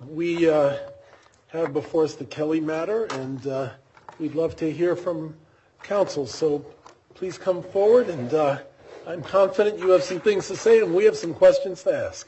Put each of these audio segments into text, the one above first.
We have before us the Kelly matter, and we'd love to hear from counsel. So please come forward, and I'm confident you have some things to say, and we have some questions to ask.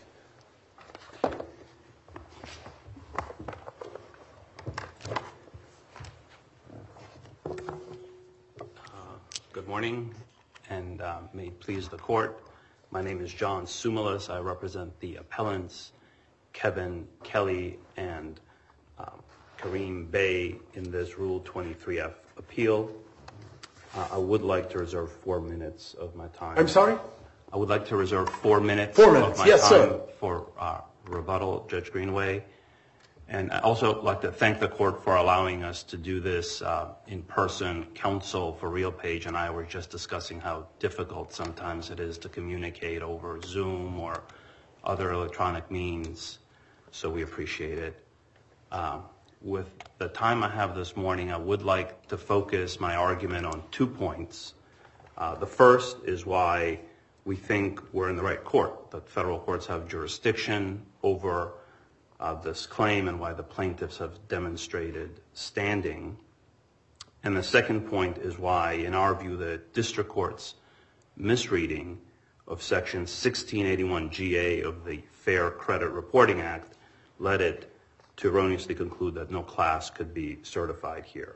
Good morning, and may it please the court. My name is John Sumalis. I represent the appellants Kevin Kelly and Kareem Bey in this Rule 23F appeal. I would like to reserve 4 minutes of my time. I'm sorry? I would like to reserve 4 minutes, 4 minutes. Of my Yes, time sir. For rebuttal, Judge Greenway. And I also like to thank the court for allowing us to do this in person. Counsel for RealPage and I were just discussing how difficult sometimes it is to communicate over Zoom or other electronic means, so we appreciate it. With the time I have this morning, I would like to focus my argument on 2 points. The first is why we think we're in the right court, that federal courts have jurisdiction over this claim and why the plaintiffs have demonstrated standing. And the second point is why, in our view, the district court's misreading of Section 1681GA of the Fair Credit Reporting Act led it to erroneously conclude that no class could be certified here.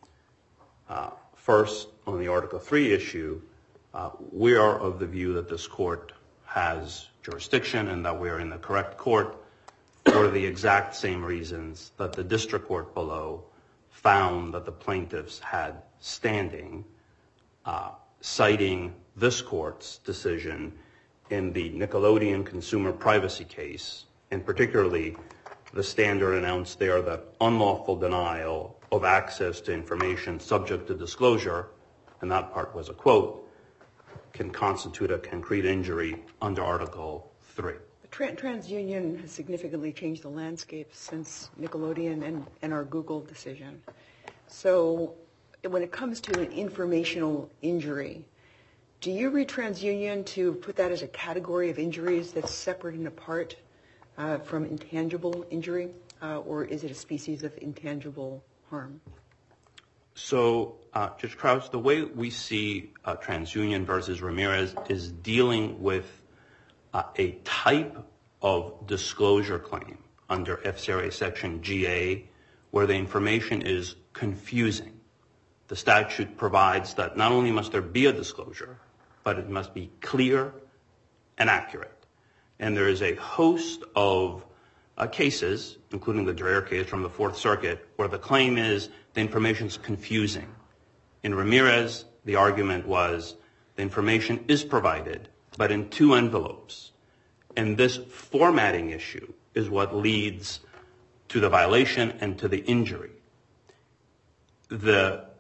First, on the Article 3 issue, we are of the view that this court has jurisdiction and that we are in the correct court for the exact same reasons that the district court below found that the plaintiffs had standing, citing this court's decision in the Nickelodeon consumer privacy case, and particularly the standard announced there that unlawful denial of access to information subject to disclosure, and that part was a quote, can constitute a concrete injury under Article 3. TransUnion has significantly changed the landscape since Nickelodeon and our Google decision. So when it comes to an informational injury, do you read TransUnion to put that as a category of injuries that's separate and apart from intangible injury, or is it a species of intangible harm? So, Judge Krause, the way we see TransUnion versus Ramirez is dealing with a type of disclosure claim under FCRA Section GA where the information is confusing. The statute provides that not only must there be a disclosure, but it must be clear and accurate. And there is a host of cases, including the Dreher case from the Fourth Circuit, where the claim is the information is confusing. In Ramirez, the argument was the information is provided, but in 2 envelopes. And this formatting issue is what leads to the violation and to the injury. The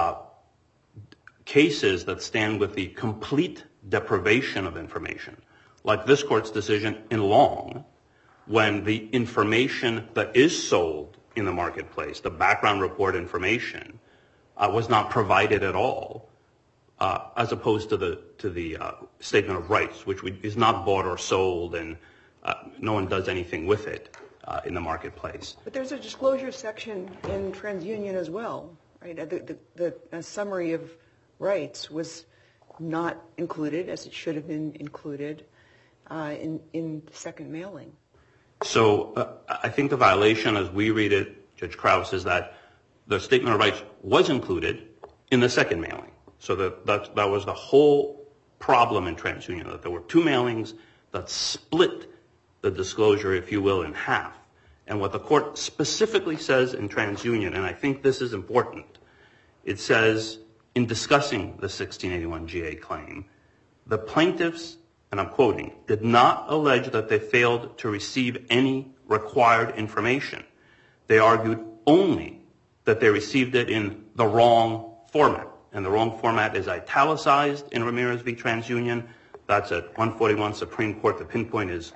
cases that stand with the complete deprivation of information, like this court's decision in Long, when the information that is sold in the marketplace, the background report information, was not provided at all, as opposed to the statement of rights, which is not bought or sold, and no one does anything with it in the marketplace. But there's a disclosure section in TransUnion as well, right? The summary of rights was not included, as it should have been included, in the second mailing. So I think the violation, as we read it, Judge Krause, is that the statement of rights was included in the second mailing. So that was the whole problem in TransUnion, that there were 2 mailings that split the disclosure, if you will, in half. And what the court specifically says in TransUnion, and I think this is important, it says, in discussing the 1681GA claim, the plaintiffs, and I'm quoting, did not allege that they failed to receive any required information. They argued only that they received it in the wrong format. And the wrong format is italicized in Ramirez v. TransUnion. That's at 141 Supreme Court. The pinpoint is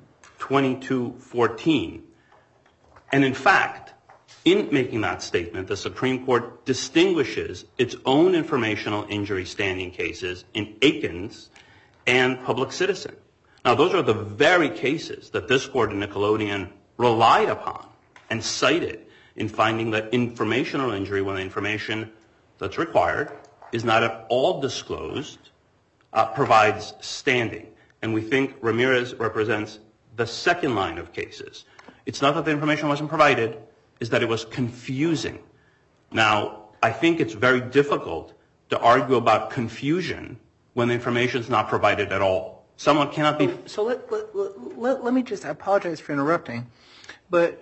2214. And in fact, in making that statement, the Supreme Court distinguishes its own informational injury standing cases in Aikens and Public Citizen. Now, those are the very cases that this court in Nickelodeon relied upon and cited in finding that informational injury, when the information that's required is not at all disclosed, provides standing. And we think Ramirez represents the second line of cases. It's not that the information wasn't provided, it's that it was confusing. Now, I think it's very difficult to argue about confusion when the information is not provided at all. Someone cannot be... So let me just, I apologize for interrupting, but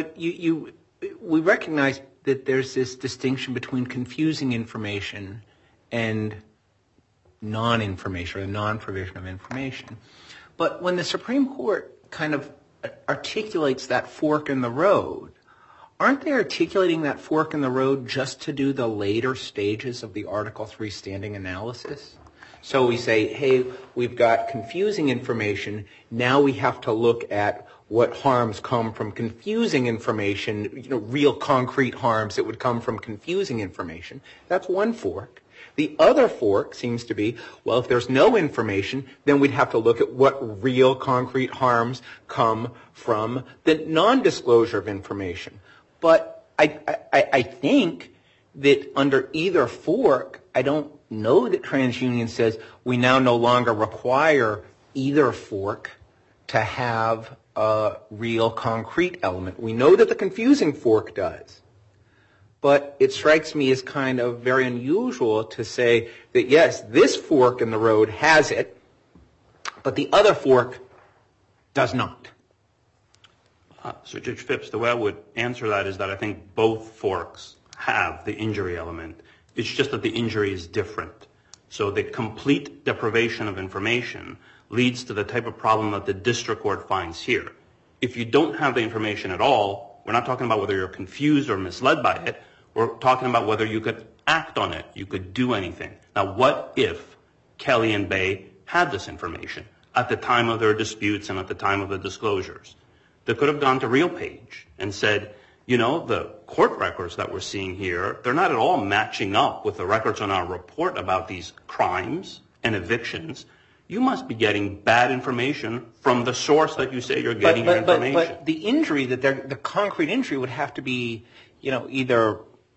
we recognize that there's this distinction between confusing information and non-information or non-provision of information. But when the Supreme Court kind of articulates that fork in the road, aren't they articulating that fork in the road just to do the later stages of the Article III standing analysis? So we say, hey, we've got confusing information. Now we have to look at what harms come from confusing information, real concrete harms that would come from confusing information. That's one fork. The other fork seems to be, well, if there's no information, then we'd have to look at what real concrete harms come from the non-disclosure of information. But I think that under either fork, I don't know that TransUnion says we now no longer require either fork to have a real concrete element. We know that the confusing fork does. But it strikes me as kind of very unusual to say that, yes, this fork in the road has it, but the other fork does not. So Judge Phipps, the way I would answer that is that I think both forks have the injury element. It's just that the injury is different. So the complete deprivation of information leads to the type of problem that the district court finds here. If you don't have the information at all, we're not talking about whether you're confused or misled by it. We're talking about whether you could act on it, you could do anything. Now, what if Kelly and Bay had this information at the time of their disputes and at the time of the disclosures? They could have gone to RealPage and said, the court records that we're seeing here, they're not at all matching up with the records on our report about these crimes and evictions. You must be getting bad information from the source that you say you're getting your information. But the injury, the concrete injury would have to be, either,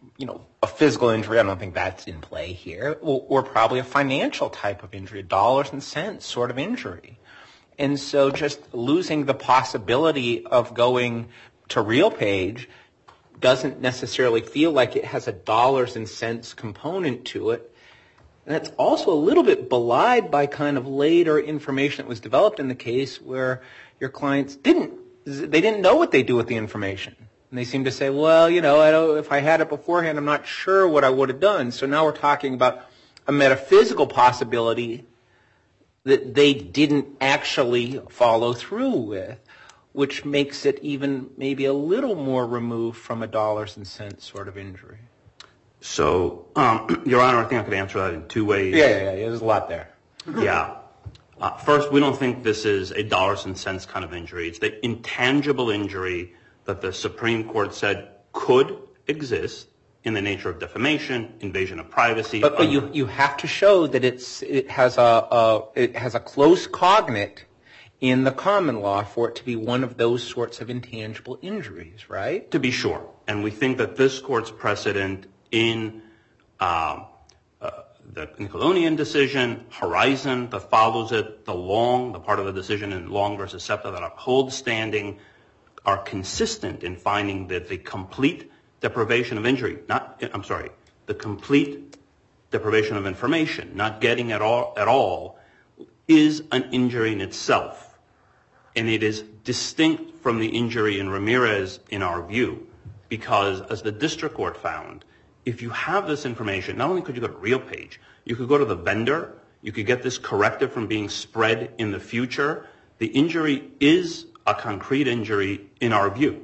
a physical injury, I don't think that's in play here, or probably a financial type of injury, dollars and cents sort of injury. And so just losing the possibility of going to RealPage doesn't necessarily feel like it has a dollars and cents component to it. And it's also a little bit belied by kind of later information that was developed in the case where your clients didn't know what they do with the information. And they seem to say, well, if I had it beforehand, I'm not sure what I would have done. So now we're talking about a metaphysical possibility that they didn't actually follow through with, which makes it even maybe a little more removed from a dollars and cents sort of injury. So, Your Honor, I think I could answer that in two ways. Yeah, there's a lot there. Yeah. First, we don't think this is a dollars and cents kind of injury. It's the intangible injury that the Supreme Court said could exist in the nature of defamation, invasion of privacy. But you have to show that it has a close cognate in the common law for it to be one of those sorts of intangible injuries, right? To be sure. And we think that this Court's precedent in the Nickelodeon decision, Horizon that follows it, the part of the decision in Long versus SEPTA that upholds standing, are consistent in finding that the complete deprivation of injury, the complete deprivation of information, not getting at all, is an injury in itself. And it is distinct from the injury in Ramirez in our view, because as the district court found, if you have this information, not only could you go to RealPage, you could go to the vendor, you could get this corrective from being spread in the future. The injury is a concrete injury in our view.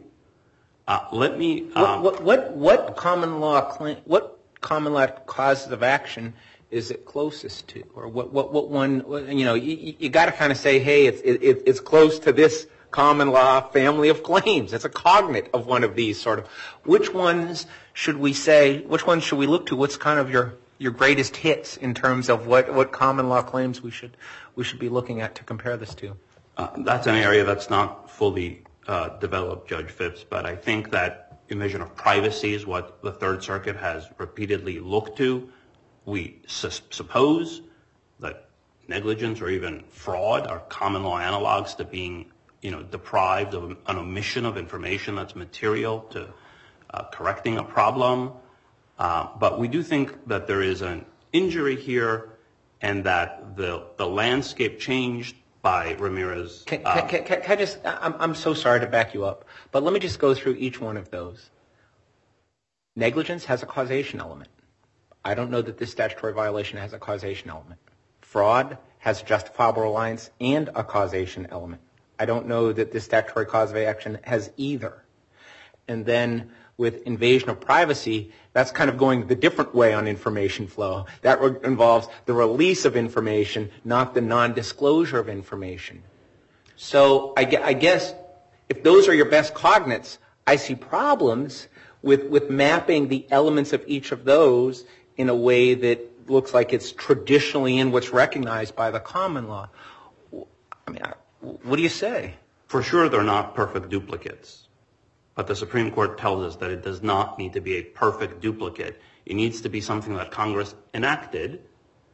What common law causes of action is it closest to, or what one? You got to kind of say, hey, it's close to this common law family of claims. It's a cognate of one of these sort of. Which ones should we say? Which ones should we look to? What's kind of your greatest hits in terms of what common law claims we should be looking at to compare this to? That's an area that's not fully develop, Judge Phipps, but I think that invasion of privacy is what the Third Circuit has repeatedly looked to. We suppose that negligence or even fraud are common law analogs to being, deprived of an omission of information that's material to correcting a problem. But we do think that there is an injury here and that the landscape changed by Ramirez. Can I just, I'm so sorry to back you up, but let me just go through each one of those. Negligence has a causation element. I don't know that this statutory violation has a causation element. Fraud has a justifiable reliance and a causation element. I don't know that this statutory cause of action has either. And then with invasion of privacy, that's kind of going the different way on information flow. That involves the release of information, not the non-disclosure of information. So I guess if those are your best cognates, I see problems with mapping the elements of each of those in a way that looks like it's traditionally in what's recognized by the common law. I mean, what do you say? For sure, they're not perfect duplicates. But the Supreme Court tells us that it does not need to be a perfect duplicate. It needs to be something that Congress enacted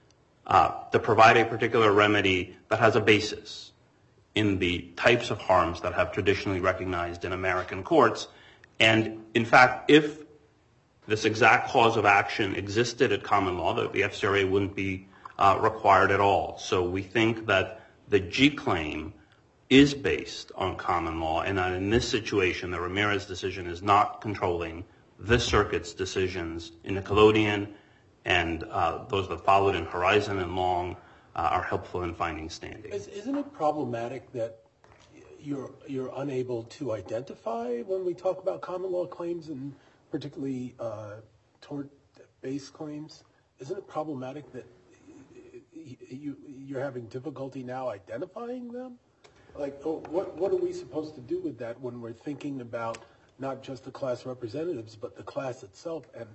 to provide a particular remedy that has a basis in the types of harms that have traditionally recognized in American courts. And in fact, if this exact cause of action existed at common law, the FCRA wouldn't be required at all. So we think that the G claim is based on common law, and that in this situation, the Ramirez decision is not controlling this circuit's decisions in Nickelodeon, and those that followed in Horizon and Long are helpful in finding standing. Isn't it problematic that you're unable to identify when we talk about common law claims, and particularly tort-based claims? Isn't it problematic that you're having difficulty now identifying them? Like, what are we supposed to do with that when we're thinking about not just the class representatives, but the class itself, and,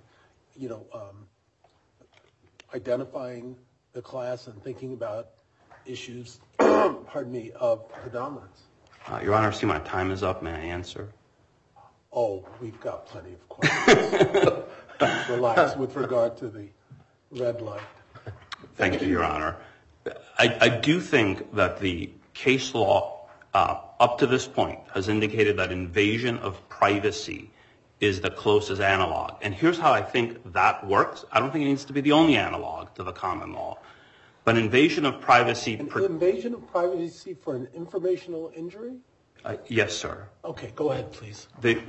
identifying the class and thinking about issues, of predominance? Your Honor, I see my time is up. May I answer? Oh, we've got plenty of questions. Relax with regard to the red light. Thank you, Your Honor. I do think that the case law up to this point has indicated that invasion of privacy is the closest analog. And here's how I think that works. I don't think it needs to be the only analog to the common law. But invasion of privacy... Invasion of privacy for an informational injury? Yes, sir. Okay, go ahead, please.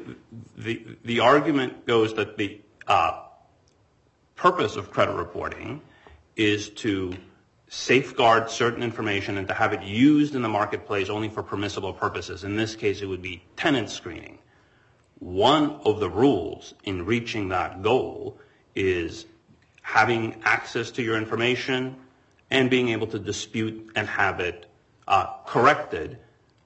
The argument goes that the purpose of credit reporting is to safeguard certain information and to have it used in the marketplace only for permissible purposes. In this case, it would be tenant screening. One of the rules in reaching that goal is having access to your information and being able to dispute and have it corrected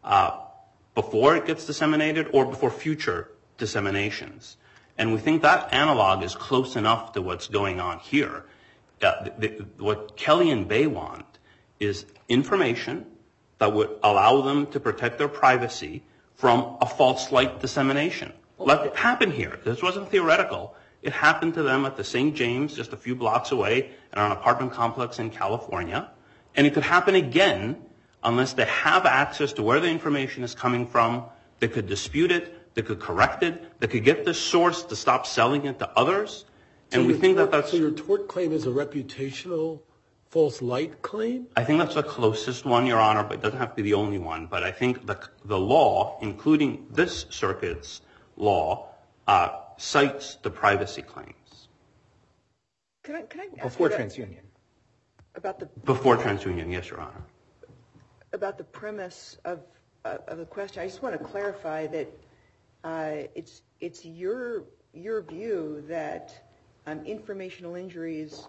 before it gets disseminated or before future disseminations. And we think that analog is close enough to what's going on here. What Kelly and Bay want is information that would allow them to protect their privacy from a false light dissemination. Let it happen here. This wasn't theoretical. It happened to them at the St. James, just a few blocks away, in an apartment complex in California. And it could happen again unless they have access to where the information is coming from. They could dispute it. They could correct it. They could get the source to stop selling it to others. And we think that that's... So your tort claim is a reputational false light claim? I think that's the closest one, Your Honor, but it doesn't have to be the only one. But I think the law, including this circuit's law, cites the privacy claims. Can I ask Before TransUnion. Before TransUnion, yes, Your Honor. About the premise of the question, I just want to clarify that it's your view that informational injuries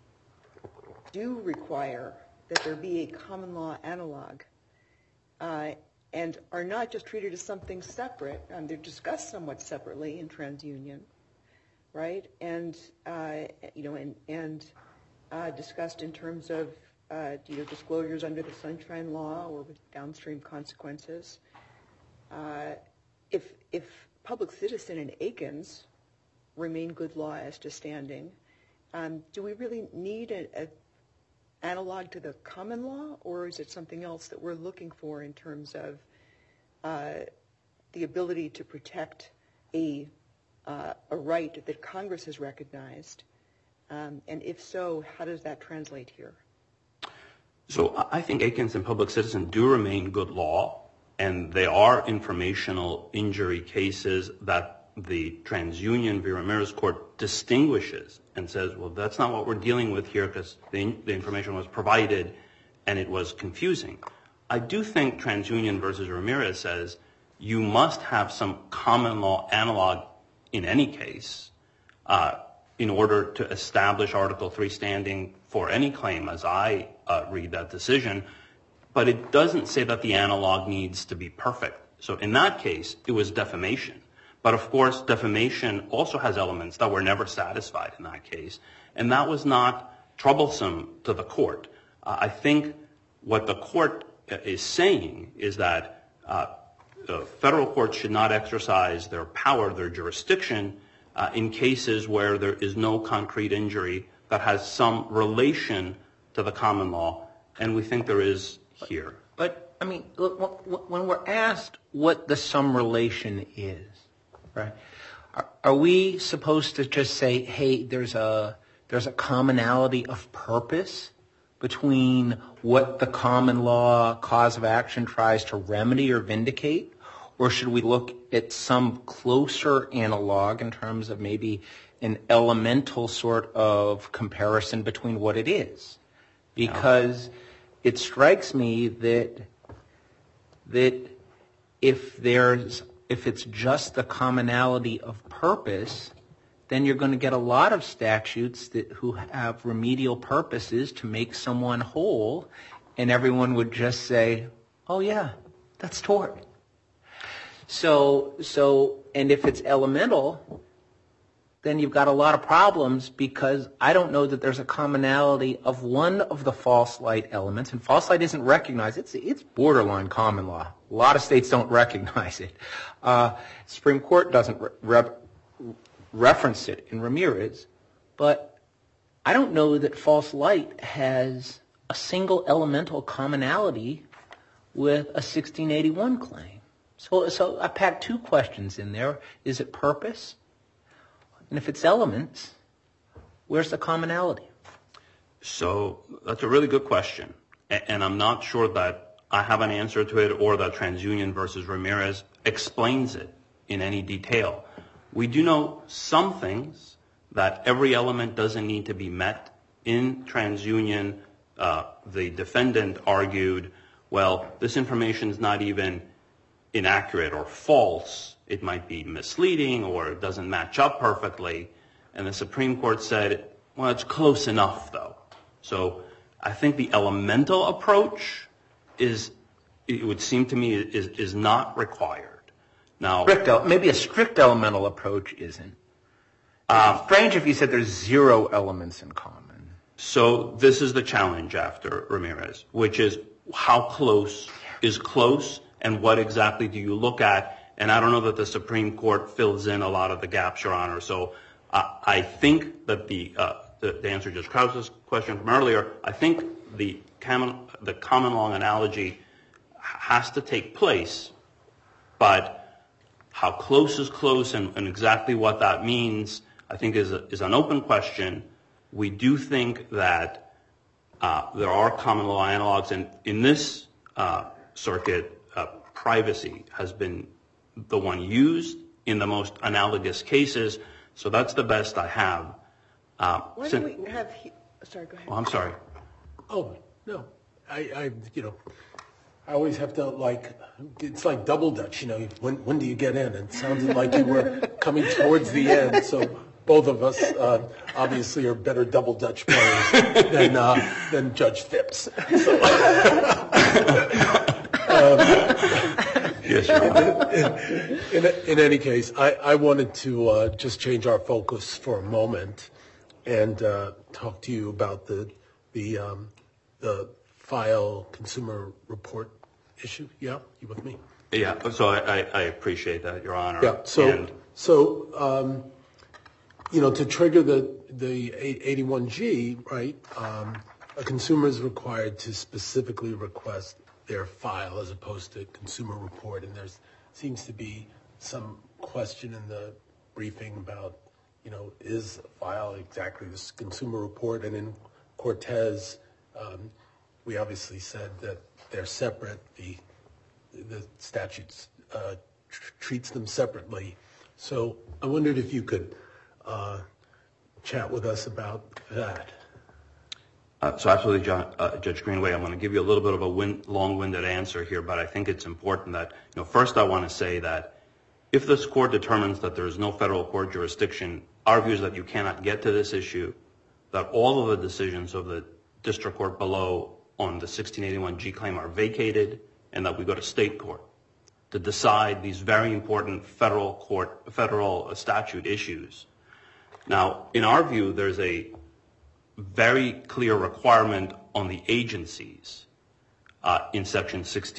do require that there be a common law analog and are not just treated as something separate. They're discussed somewhat separately in TransUnion, right? And discussed in terms of disclosures under the Sunshine Law or with downstream consequences. if Public Citizen and Aikens remain good law as to standing, do we really need an analog to the common law, or is it something else that we're looking for in terms of the ability to protect a right that Congress has recognized? And if so, how does that translate here? So I think Aikens and Public Citizen do remain good law, and they are informational injury cases that the TransUnion v. Ramirez court distinguishes and says, well, that's not what we're dealing with here because the information was provided and it was confusing. I do think TransUnion v. Ramirez says you must have some common law analog in any case in order to establish Article III standing for any claim, as I read that decision. But it doesn't say that the analog needs to be perfect. So in that case, it was defamation. But of course, defamation also has elements that were never satisfied in that case. And that was not troublesome to the court. I think what the court is saying is that federal courts should not exercise their power, their jurisdiction, in cases where there is no concrete injury that has some relation to the common law. And we think there is here. But, I mean, when we're asked what the some relation is, right, are we supposed to just say, hey, there's a commonality of purpose between what the common law cause of action tries to remedy or vindicate? Or should we look at some closer analog in terms of maybe an elemental sort of comparison between what it is? Because it strikes me that if it's just the commonality of purpose, then you're going to get a lot of statutes who have remedial purposes to make someone whole, and everyone would just say, oh yeah, that's tort. So, and if it's elemental, then you've got a lot of problems because I don't know that there's a commonality of one of the false light elements, and false light isn't recognized. It's borderline common law. A lot of states don't recognize it. Supreme Court doesn't reference it in Ramirez, but I don't know that false light has a single elemental commonality with a 1681 claim. So I packed two questions in there. Is it purpose? And if it's elements, where's the commonality? So that's a really good question. And I'm not sure that I have an answer to it or that TransUnion versus Ramirez explains it in any detail. We do know some things, that every element doesn't need to be met. In TransUnion, the defendant argued, well, this information is not even inaccurate or false. It might be misleading or it doesn't match up perfectly. And the Supreme Court said, well, it's close enough, though. So I think the elemental approach it would seem to me, is not required. Now, maybe a strict elemental approach isn't. Strange if you said there's zero elements in common. So this is the challenge after Ramirez, which is how close is close and what exactly do you look at? And I don't know that the Supreme Court fills in a lot of the gaps, Your Honor. So I think that the answer to Judge Krause's question from earlier, I think the common law analogy has to take place, but how close is close and exactly what that means, I think is an open question. We do think that there are common law analogs, and in this circuit, privacy has been the one used in the most analogous cases, so that's the best I have. Why do we have... Sorry, go ahead. Oh, I'm sorry. Oh, no. I always have to, it's like double dutch, when do you get in? And it sounded like you were coming towards the end, so both of us obviously are better double dutch players than Judge Phipps. Yes, Your Honor. In any case, I wanted to just change our focus for a moment and talk to you about the file consumer report issue. Yeah, you with me? Yeah, so I appreciate that, Your Honor. Yeah, to trigger the 81G, right, a consumer is required to specifically request their file as opposed to consumer report, and there seems to be some question in the briefing about, is a file exactly this consumer report? And in Cortez, we obviously said that they're separate. The statute treats them separately. So I wondered if you could chat with us about that. So absolutely, Judge Greenway, I'm going to give you a little bit of a long-winded answer here, but I think it's important that, first I want to say that if this court determines that there is no federal court jurisdiction, our view is that you cannot get to this issue, that all of the decisions of the district court below on the 1681G claim are vacated, and that we go to state court to decide these very important federal statute issues. Now, in our view, there's a very clear requirement on the agencies in Section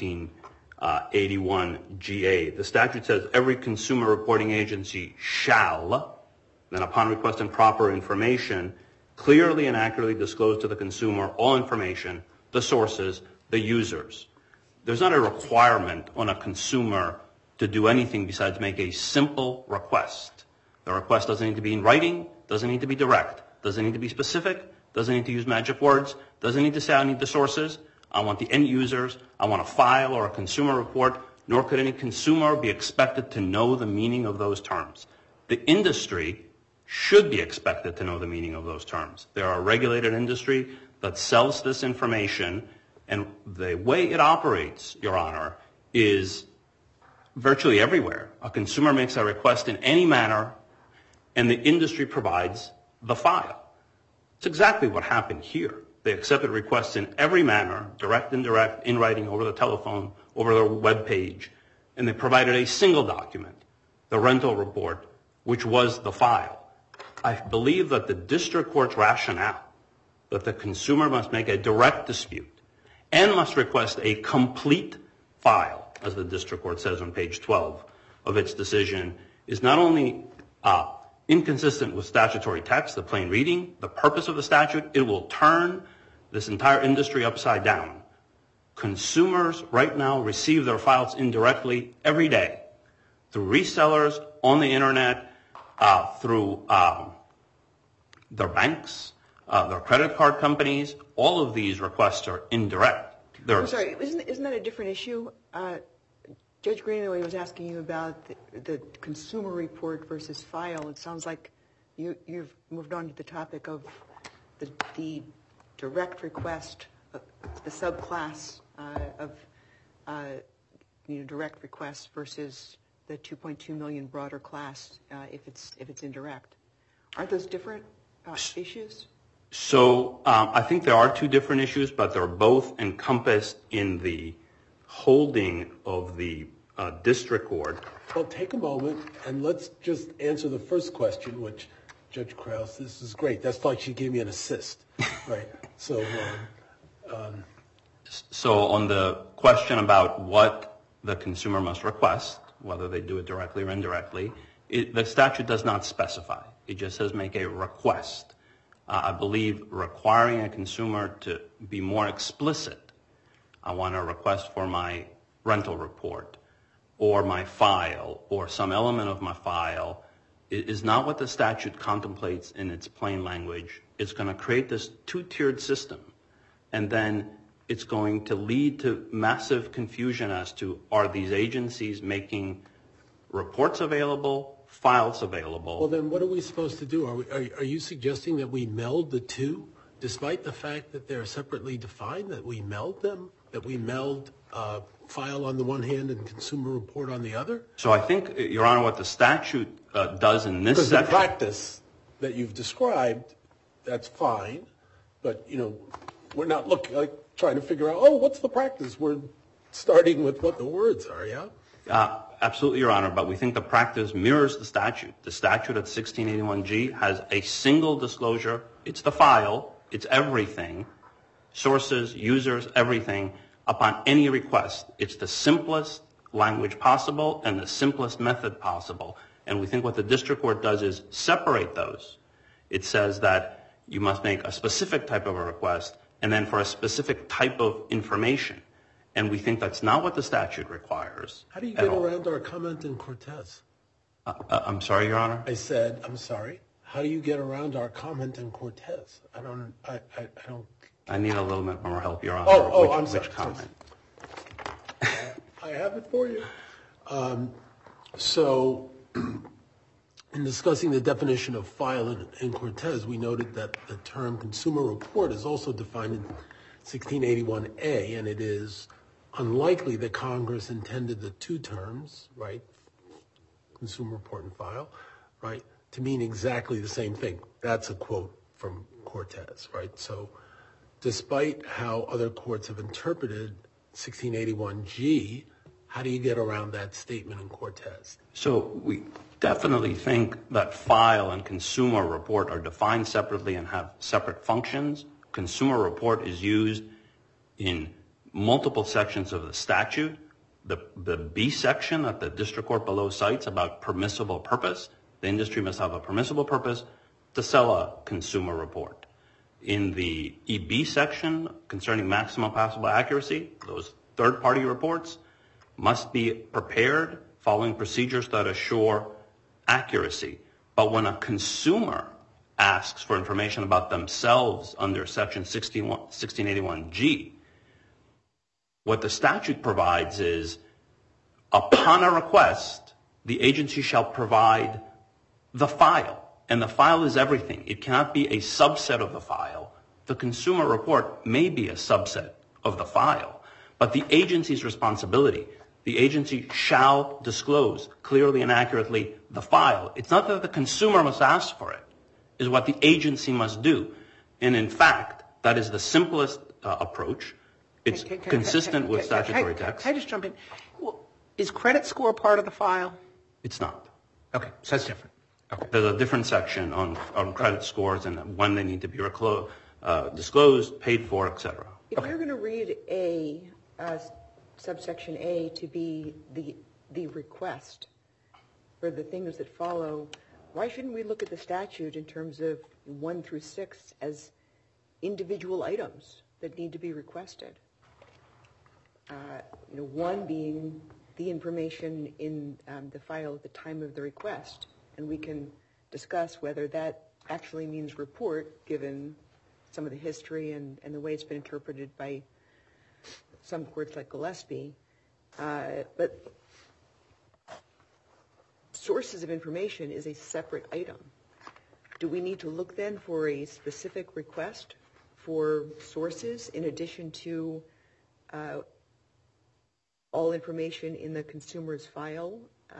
1681GA. The statute says every consumer reporting agency shall, then upon request and proper information, clearly and accurately disclose to the consumer all information, the sources, the users. There's not a requirement on a consumer to do anything besides make a simple request. The request doesn't need to be in writing, doesn't need to be direct, doesn't need to be specific, doesn't need to use magic words, doesn't need to say I need the sources, I want the end users, I want a file or a consumer report, nor could any consumer be expected to know the meaning of those terms. The industry should be expected to know the meaning of those terms. There are a regulated industry that sells this information, and the way it operates, Your Honor, is virtually everywhere. A consumer makes a request in any manner, and the industry provides the file. It's exactly what happened here. They accepted requests in every manner, direct, indirect, in writing, over the telephone, over their web page, and they provided a single document, the rental report, which was the file. I believe that the district court's rationale that the consumer must make a direct dispute and must request a complete file, as the district court says on page 12 of its decision, is not only inconsistent with statutory text, the plain reading, the purpose of the statute, it will turn this entire industry upside down. Consumers right now receive their files indirectly every day through resellers, on the internet, through their banks, their credit card companies. All of these requests are indirect. I'm sorry, isn't that a different issue? Judge Greenaway was asking you about the consumer report versus file. It sounds like you've moved on to the topic of the direct request, the subclass of direct requests versus the 2.2 million broader class if it's indirect. Aren't those different issues? So I think there are two different issues, but they're both encompassed in the holding of the district court. Well, take a moment and let's just answer the first question, which Judge Krause, this is great. That's like she gave me an assist, right? So on the question about what the consumer must request, whether they do it directly or indirectly, the statute does not specify. It just says make a request. I believe requiring a consumer to be more explicit, I want a request for my rental report or my file or some element of my file, is not what the statute contemplates in its plain language. It's going to create this two-tiered system, and then it's going to lead to massive confusion as to, are these agencies making reports available, files available? Well, then what are we supposed to do? Are you suggesting that we meld the two, despite the fact that they're separately defined, that we meld them, that we meld file on the one hand and consumer report on the other? So I think, Your Honor, what the statute does in this section... Because the practice that you've described, that's fine, but, we're not trying to figure out, what's the practice? We're starting with what the words are, yeah? Absolutely, Your Honor, but we think the practice mirrors the statute. The statute at 1681G has a single disclosure. It's the file. It's everything. Sources, users, everything. Upon any request, it's the simplest language possible and the simplest method possible. And we think what the district court does is separate those. It says that you must make a specific type of a request and then for a specific type of information. And we think that's not what the statute requires. How do you get around our comment in Cortez? I'm sorry, Your Honor? I said, I'm sorry. How do you get around our comment in Cortez? I don't. I need a little bit more help, Your Honor. I'm sorry. Which comment? I have it for you. So, in discussing the definition of file in Cortez, we noted that the term consumer report is also defined in 1681A, and it is unlikely that Congress intended the two terms, right, consumer report and file, right, to mean exactly the same thing. That's a quote from Cortez, right? So, despite how other courts have interpreted 1681G, how do you get around that statement in Cortez? So we definitely think that file and consumer report are defined separately and have separate functions. Consumer report is used in multiple sections of the statute. The B section that the district court below cites about permissible purpose, the industry must have a permissible purpose to sell a consumer report. In the EB section concerning maximum possible accuracy, those third-party reports must be prepared following procedures that assure accuracy. But when a consumer asks for information about themselves under Section 1681G, what the statute provides is, upon a request, the agency shall provide the file. And the file is everything. It cannot be a subset of the file. The consumer report may be a subset of the file. But the agency's responsibility, the agency shall disclose clearly and accurately the file. It's not that the consumer must ask for it. It's what the agency must do. And in fact, that is the simplest approach. It's consistent with statutory text. Can I just jump in? Well, is credit score part of the file? It's not. Okay, so that's different. Okay. There's a different section on credit scores and when they need to be disclosed, paid for, et cetera. If you're going to read subsection A to be the request for the things that follow, why shouldn't we look at the statute in terms of 1 through 6 as individual items that need to be requested? 1 being the information in the file at the time of the request, and we can discuss whether that actually means report, given some of the history and the way it's been interpreted by some courts like Gillespie. But sources of information is a separate item. Do we need to look then for a specific request for sources in addition to all information in the consumer's file?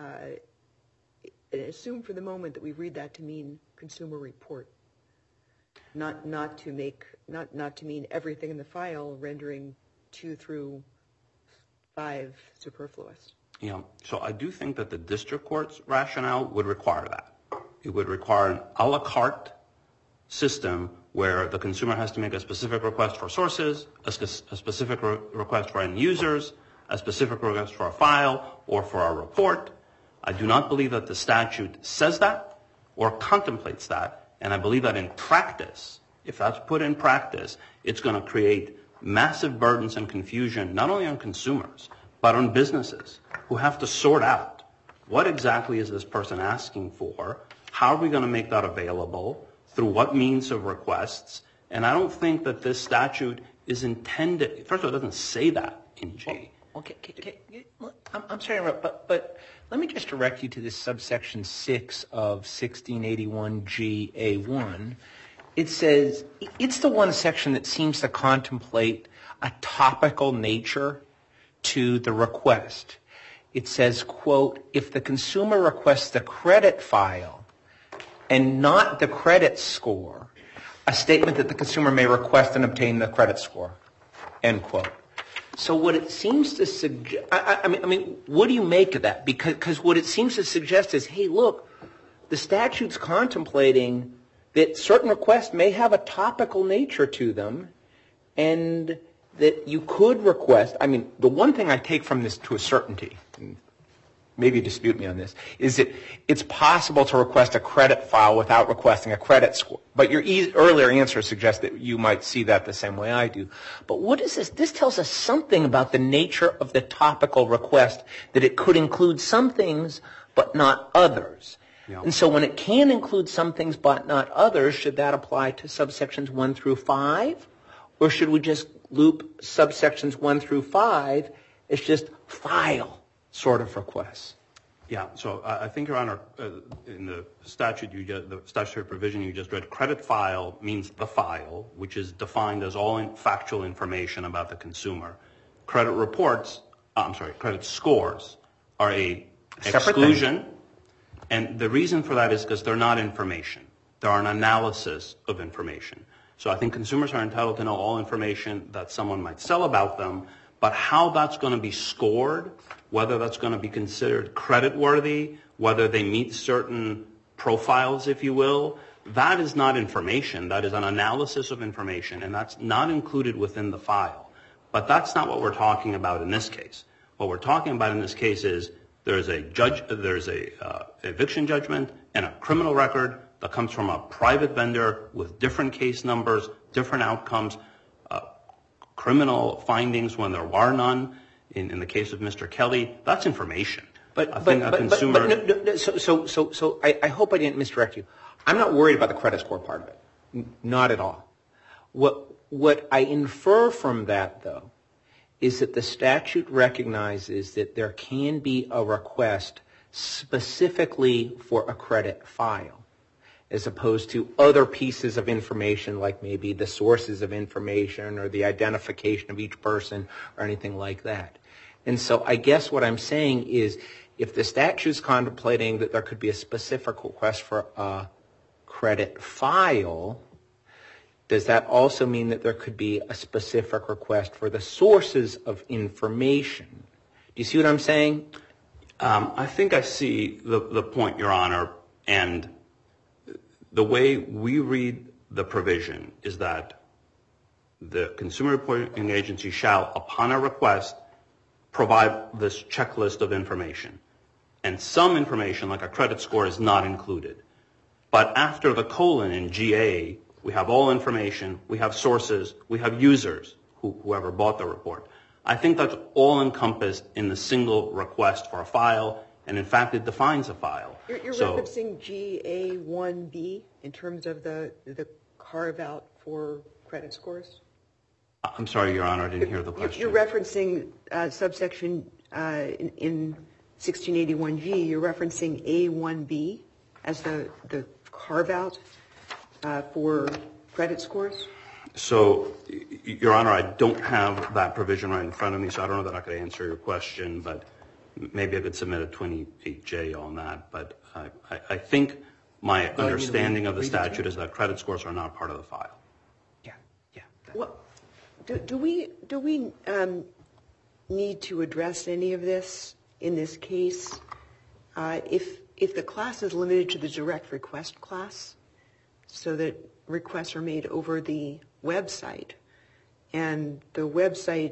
Assume for the moment that we read that to mean consumer report, not to mean everything in the file, rendering 2 through 5 superfluous. Yeah. So I do think that the district court's rationale would require that. It would require an a la carte system where the consumer has to make a specific request for sources, a specific request for end users, a specific request for a file or for a report. I do not believe that the statute says that or contemplates that, and I believe that in practice, if that's put in practice, it's going to create massive burdens and confusion, not only on consumers, but on businesses who have to sort out what exactly is this person asking for, how are we going to make that available, through what means of requests, and I don't think that this statute is intended, first of all, it doesn't say that in G. Okay, I'm sorry, but let me just direct you to this subsection 6 of 1681G-A1. It says, it's the one section that seems to contemplate a topical nature to the request. It says, quote, if the consumer requests the credit file and not the credit score, a statement that the consumer may request and obtain the credit score, end quote. So what it seems to suggest, I mean, what do you make of that? Because what it seems to suggest is, hey, look, the statute's contemplating that certain requests may have a topical nature to them, and that you could request, I mean, the one thing I take from this to a certainty, and maybe dispute me on this, is that it's possible to request a credit file without requesting a credit score. But your earlier answer suggests that you might see that the same way I do. But what is this? This tells us something about the nature of the topical request, that it could include some things but not others. Yeah. And so when it can include some things but not others, should that apply to subsections 1 through 5? Or should we just loop subsections 1 through 5 as just file sort of requests? Yeah, so I think, Your Honor, in the statute, the statutory provision you just read, credit file means the file, which is defined as all factual information about the consumer. Credit scores are a exclusion, and the reason for that is because they're not information. They're an analysis of information. So I think consumers are entitled to know all information that someone might sell about them, but how that's going to be scored, whether that's going to be considered creditworthy, whether they meet certain profiles, if you will, that is not information. That is an analysis of information, and that's not included within the file. But that's not what we're talking about in this case. What we're talking about in this case is there's a eviction judgment and a criminal record that comes from a private vendor with different case numbers, different outcomes, criminal findings when there were none. In the case of Mr. Kelly, that's information. So I hope I didn't misdirect you. I'm not worried about the credit score part of it. Not at all. What I infer from that, though, is that the statute recognizes that there can be a request specifically for a credit file, as opposed to other pieces of information like maybe the sources of information or the identification of each person or anything like that. And so I guess what I'm saying is if the statute's contemplating that there could be a specific request for a credit file, does that also mean that there could be a specific request for the sources of information? Do you see what I'm saying? I think I see the point, Your Honor, and the way we read the provision is that the Consumer Reporting Agency shall, upon a request, provide this checklist of information. And some information, like a credit score, is not included. But after the colon in GA, we have all information, we have sources, we have users, whoever bought the report. I think that's all encompassed in the single request for a file, and in fact it defines a file. You're referencing GA1B in terms of the carve-out for credit scores? I'm sorry, Your Honor, I didn't hear the question. You're referencing subsection in 1681G, you're referencing A1B as the carve-out for credit scores? So, Your Honor, I don't have that provision right in front of me, so I don't know that I could answer your question, but maybe I could submit a 28J on that. But I think my understanding of the statute is that credit scores are not part of the file. Yeah. Well, do we need to address any of this in this case? If the class is limited to the direct request class, so that requests are made over the website, and the website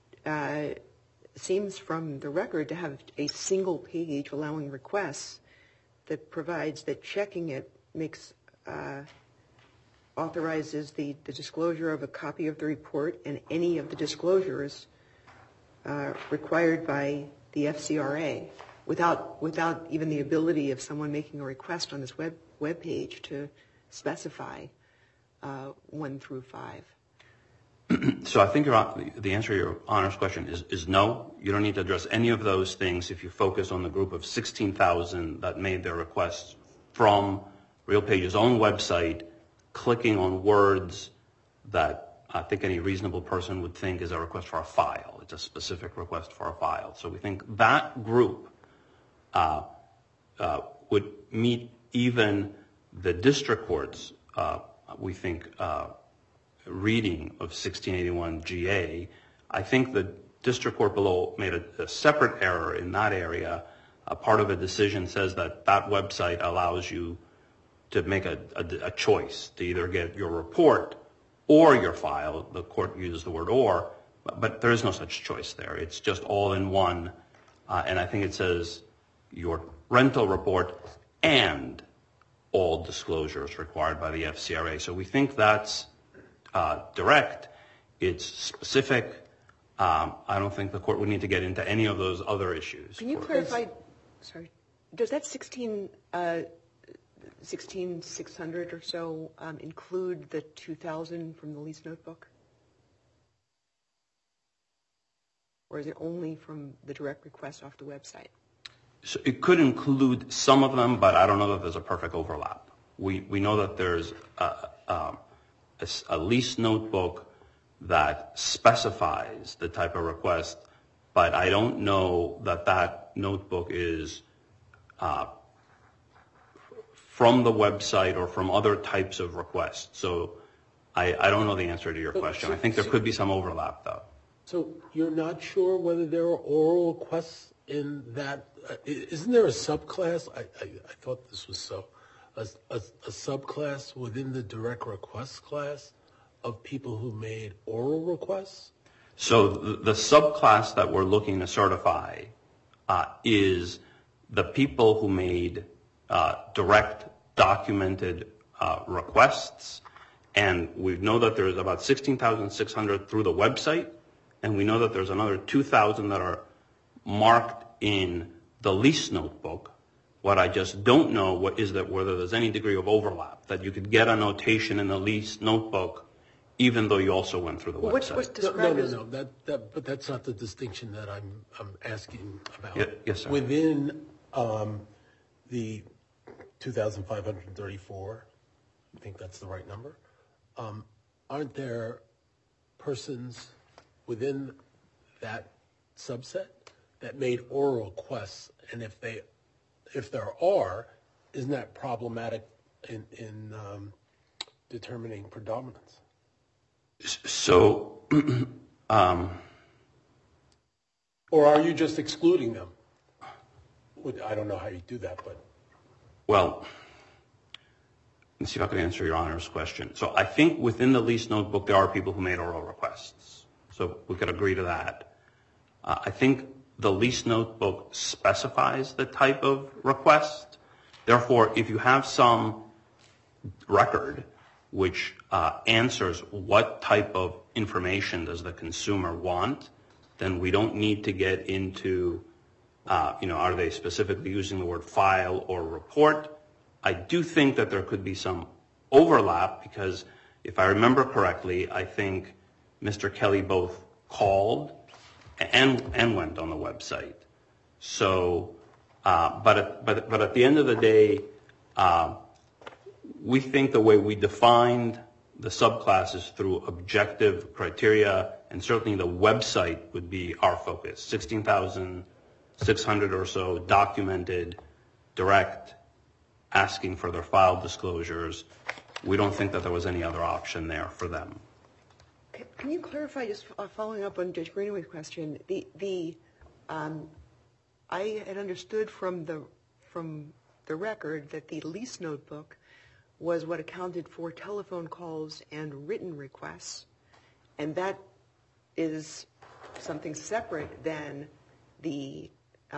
seems from the record to have a single page allowing requests that provides that checking it authorizes the disclosure of a copy of the report and any of the disclosures required by the FCRA without even the ability of someone making a request on this web page to specify 1 through 5. So I think the answer to your Honor's question is no. You don't need to address any of those things if you focus on the group of 16,000 that made their requests from RealPage's own website, clicking on words that I think any reasonable person would think is a request for a file. It's a specific request for a file. So we think that group would meet even the district court's, we think, reading of 1681 GA. I think the district court below made a separate error in that area. A part of a decision says that website allows you to make a choice to either get your report or your file. The court uses the word or, But there is no such choice there. It's just all in one. And I think it says your rental report and all disclosures required by the FCRA. So we think that's direct. It's specific. I don't think the court would need to get into any of those other issues. Can you clarify, sorry, does that 16,600 or so include the 2,000 from the lease notebook? Or is it only from the direct request off the website? So it could include some of them, but I don't know that there's a perfect overlap. We know that there's a lease notebook that specifies the type of request, but I don't know that that notebook is from the website or from other types of requests. So I don't know the answer to your question. I think there could be some overlap, though. So you're not sure whether there are oral requests in that? Isn't there a subclass? I thought this was so. A subclass within the direct request class of people who made oral requests? So the subclass that we're looking to certify is the people who made direct documented requests. And we know that there's about 16,600 through the website. And we know that there's another 2,000 that are marked in the lease notebook. What I just don't know is that whether there's any degree of overlap, that you could get a notation in the lease notebook even though you also went through the website. What's described as... No. But that's not the distinction that I'm asking about. Yes, sir. Within the 2,534, I think that's the right number, aren't there persons within that subset that made oral requests? And if there are, isn't that problematic in determining predominance? So, or are you just excluding them? I don't know how you do that, but. Well, let's see if I can answer Your Honor's question. So I think within the lease notebook, there are people who made oral requests. So we could agree to that. I think the lease notebook specifies the type of request. Therefore, if you have some record which answers what type of information does the consumer want, then we don't need to get into, are they specifically using the word file or report? I do think that there could be some overlap because if I remember correctly, I think Mr. Kelly both called and went on the website. So, but at the end of the day, we think the way we defined the subclasses through objective criteria, and certainly the website would be our focus. 16,600 or so documented, direct, asking for their file disclosures. We don't think that there was any other option there for them. Can you clarify, just following up on Judge Greenaway's question, I had understood from the record that the lease notebook was what accounted for telephone calls and written requests, and that is something separate than the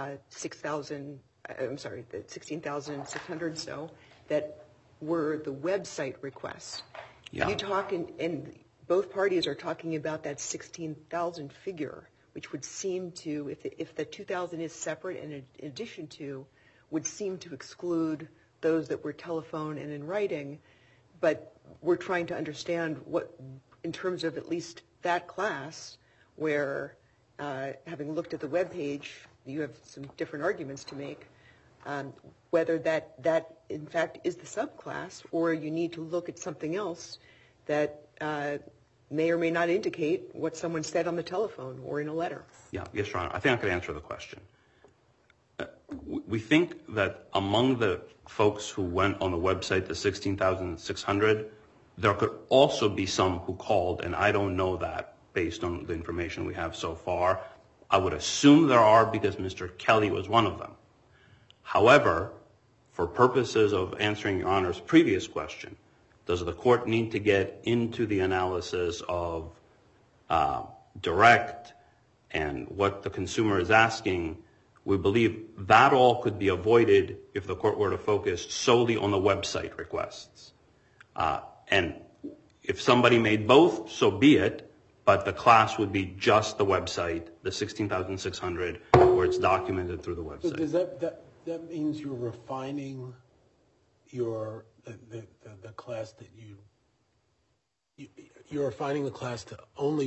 16,600 so that were the website requests. Yeah. You talk and both parties are talking about that 16,000 figure, which would seem to, if the 2,000 is separate and in addition to, would seem to exclude those that were telephone and in writing, but we're trying to understand what, in terms of at least that class, where having looked at the webpage, you have some different arguments to make, whether that in fact is the subclass, or you need to look at something else that may or may not indicate what someone said on the telephone or in a letter. Yeah, yes, Your Honor. I think I could answer the question. We think that among the folks who went on the website, the 16,600, there could also be some who called, and I don't know that based on the information we have so far. I would assume there are because Mr. Kelly was one of them. However, for purposes of answering Your Honor's previous question, does the court need to get into the analysis of direct and what the consumer is asking, we believe that all could be avoided if the court were to focus solely on the website requests. And if somebody made both, so be it, but the class would be just the website, the 16,600, where it's documented through the website. So does that means you're refining the class that you're refining the class to only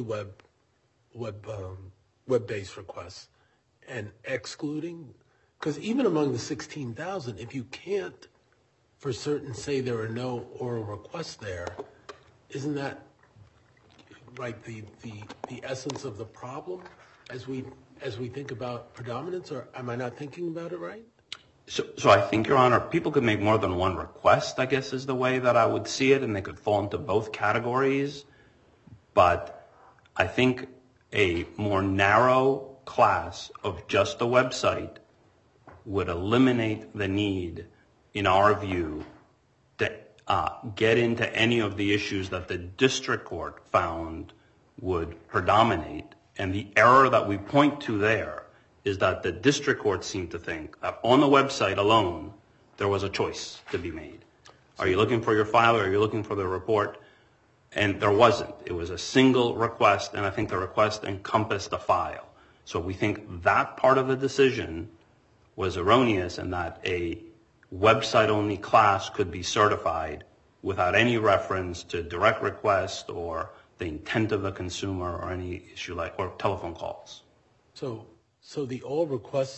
web-based requests and excluding? Because even among the 16,000, if you can't for certain say there are no oral requests there, isn't that like the essence of the problem as we think about predominance, or am I not thinking about it right? So I think, Your Honor, people could make more than one request, I guess is the way that I would see it, and they could fall into both categories. But I think a more narrow class of just the website would eliminate the need, in our view, to get into any of the issues that the district court found would predominate. And the error that we point to there is that the district court seemed to think that on the website alone, there was a choice to be made. Are you looking for your file, or are you looking for the report? And there wasn't. It was a single request, and I think the request encompassed the file. So we think that part of the decision was erroneous, and that a website-only class could be certified without any reference to direct request or the intent of the consumer or any issue like, or telephone calls. So the all requests,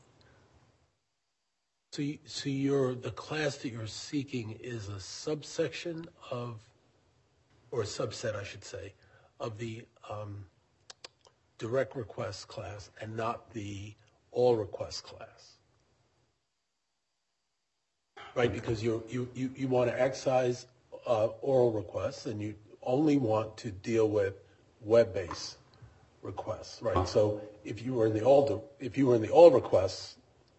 so the class that you're seeking is a subsection of, or a subset, I should say, of the direct request class and not the all request class, right? Because you want to excise oral requests, and you only want to deal with web-based requests, right? So if you were in the all requests,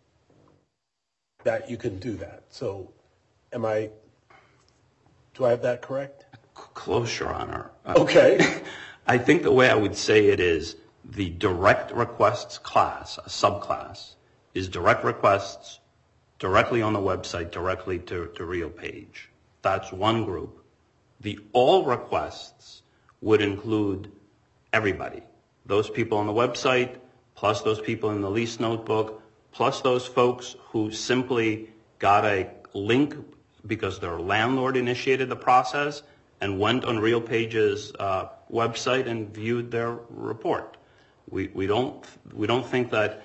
that you can do that. So do I have that correct? Close, Your Honor. Okay. I think the way I would say it is the direct requests class, a subclass, is direct requests directly on the website, directly to RealPage. That's one group. The all requests would include everybody. Those people on the website, plus those people in the lease notebook, plus those folks who simply got a link because their landlord initiated the process and went on RealPage's website and viewed their report. We don't think that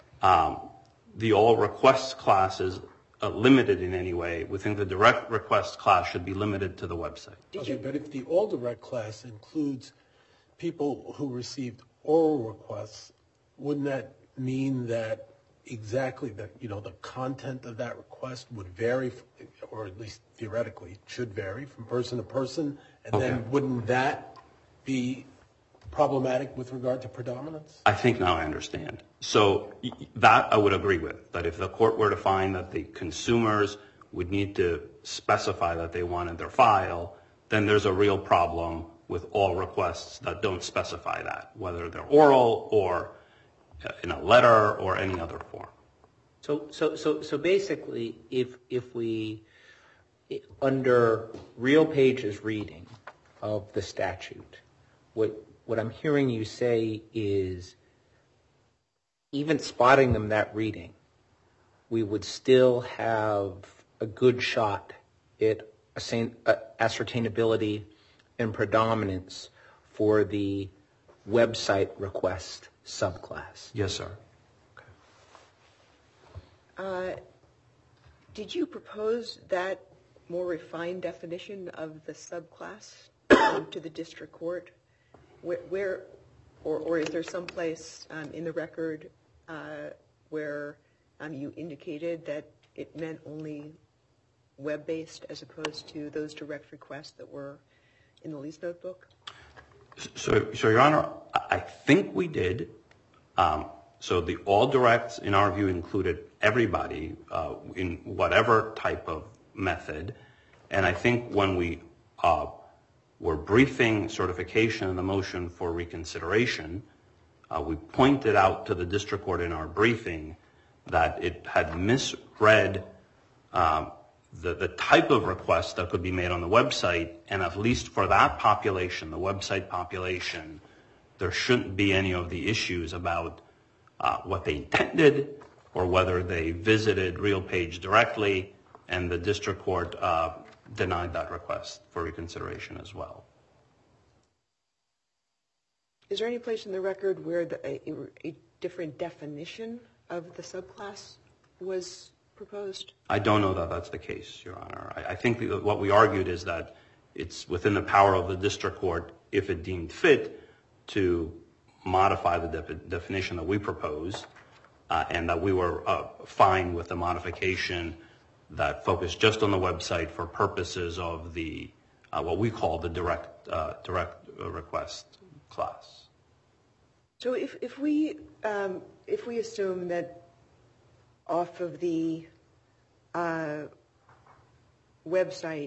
the all requests class is limited in any way. We think the direct request class should be limited to the website. Okay, but if the all direct class includes people who received oral requests, wouldn't that mean that exactly that, the content of that request would vary, or at least theoretically should vary from person to person? And then wouldn't that be problematic with regard to predominance? I think now I understand. So that I would agree with, that if the court were to find that the consumers would need to specify that they wanted their file, then there's a real problem with all requests that don't specify that, whether they're oral or in a letter or any other form. So basically, if we, under RealPage's reading of the statute, what I'm hearing you say is, even spotting them that reading, we would still have a good shot at ascertainability and predominance for the website request subclass. Yes, sir. Okay. Did you propose that more refined definition of the subclass to the district court? Where or is there some place in the record where you indicated that it meant only web-based as opposed to those direct requests that were in the lease notebook? So Your Honor, I think we did. So the all directs, in our view, included everybody in whatever type of method. And I think when we were briefing certification and the motion for reconsideration, we pointed out to the district court in our briefing that it had misread the type of request that could be made on the website, and at least for that population, the website population, there shouldn't be any of the issues about what they intended or whether they visited RealPage directly, and the district court denied that request for reconsideration as well. Is there any place in the record where a different definition of the subclass was proposed? I don't know that that's the case, Your Honor. I think what we argued is that it's within the power of the district court, if it deemed fit, to modify the definition that we proposed, and that we were fine with the modification that focused just on the website for purposes of the what we call the direct request class. So if we assume that off of the website,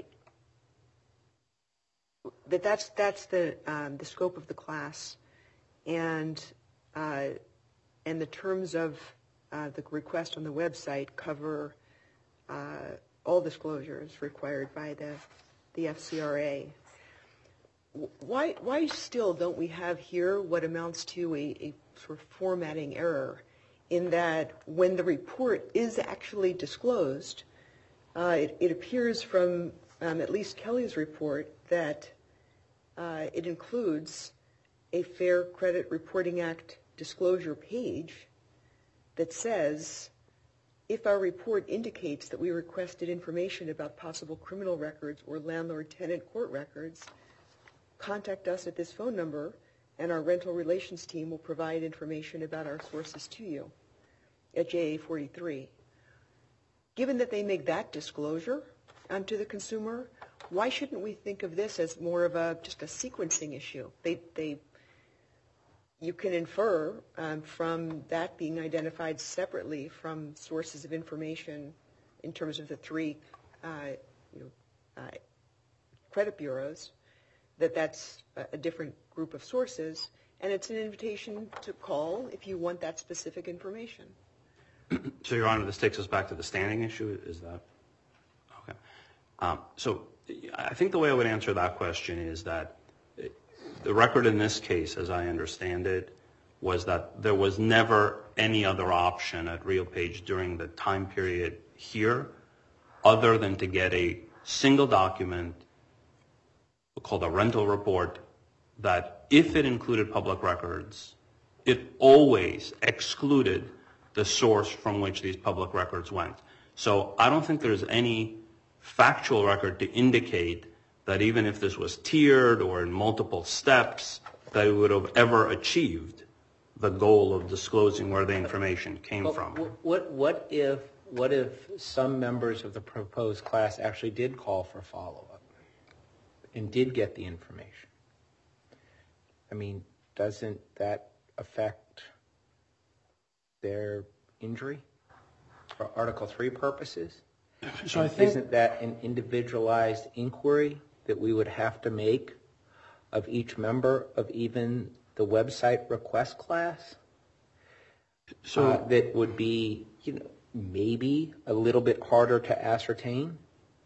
that's the scope of the class, and the terms of the request on the website cover all disclosures required by the FCRA. Why still don't we have here what amounts to a sort of formatting error, in that when the report is actually disclosed, it appears from at least Kelly's report that it includes a Fair Credit Reporting Act disclosure page that says, if our report indicates that we requested information about possible criminal records or landlord-tenant court records, contact us at this phone number, and our rental relations team will provide information about our sources to you at JA 43. Given that they make that disclosure to the consumer, why shouldn't we think of this as more of just a sequencing issue? You can infer from that being identified separately from sources of information in terms of the three credit bureaus, that's a different group of sources, and it's an invitation to call if you want that specific information. So, Your Honor, this takes us back to the standing issue, is that? Okay. So I think the way I would answer that question is that the record in this case, as I understand it, was that there was never any other option at RealPage during the time period here other than to get a single document called a rental report that, if it included public records, it always excluded the source from which these public records went. So I don't think there's any factual record to indicate that even if this was tiered or in multiple steps, that it would have ever achieved the goal of disclosing where the information came from. What if some members of the proposed class actually did call for follow-up and did get the information? I mean, doesn't that affect their injury for Article 3 purposes? So I think, isn't that an individualized inquiry that we would have to make of each member of even the website request class? So that would be, maybe a little bit harder to ascertain?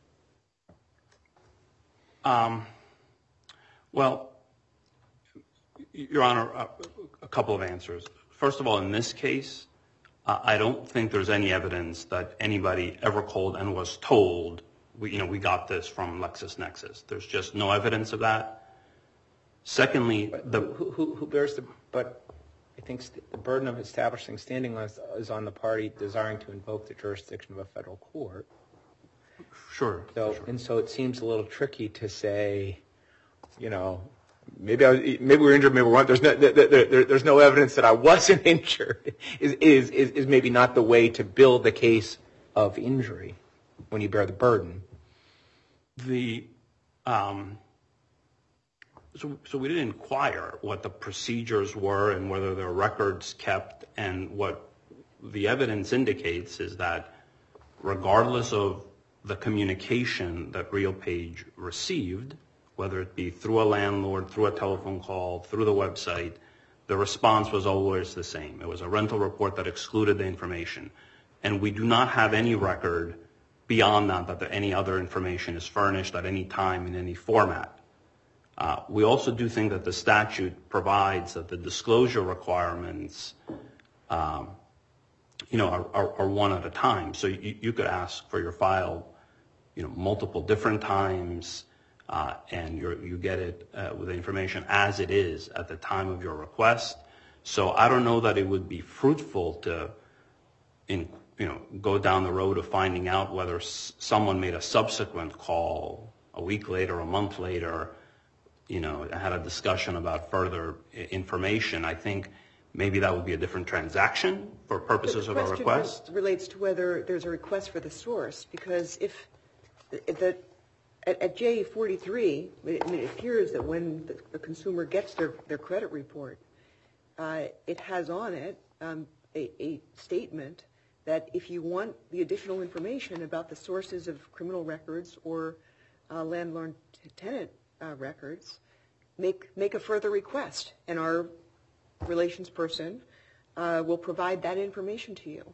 Well, Your Honor, a couple of answers. First of all, in this case, I don't think there's any evidence that anybody ever called and was told, we got this from LexisNexis. There's just no evidence of that. Secondly, who bears but I think the burden of establishing standing is on the party desiring to invoke the jurisdiction of a federal court. Sure. And so it seems a little tricky to say, maybe we were injured, maybe we weren't. There's no evidence that I wasn't injured. Is maybe not the way to build the case of injury when you bear the burden. So we didn't inquire what the procedures were and whether there are records kept, and what the evidence indicates is that regardless of the communication that RealPage received, whether it be through a landlord, through a telephone call, through the website, the response was always the same. It was a rental report that excluded the information. And we do not have any record beyond that any other information is furnished at any time in any format. We also do think that the statute provides that the disclosure requirements, are one at a time. So you could ask for your file, multiple different times, and you get it with the information as it is at the time of your request. So I don't know that it would be fruitful to, go down the road of finding out whether someone made a subsequent call a week later, a month later, had a discussion about further information. I think maybe that would be a different transaction for purposes of a request. The question relates to whether there's a request for the source, because if at J43, it appears that when the consumer gets their credit report, it has on it a statement that if you want the additional information about the sources of criminal records or landlord-tenant records, make a further request, and our relations person will provide that information to you.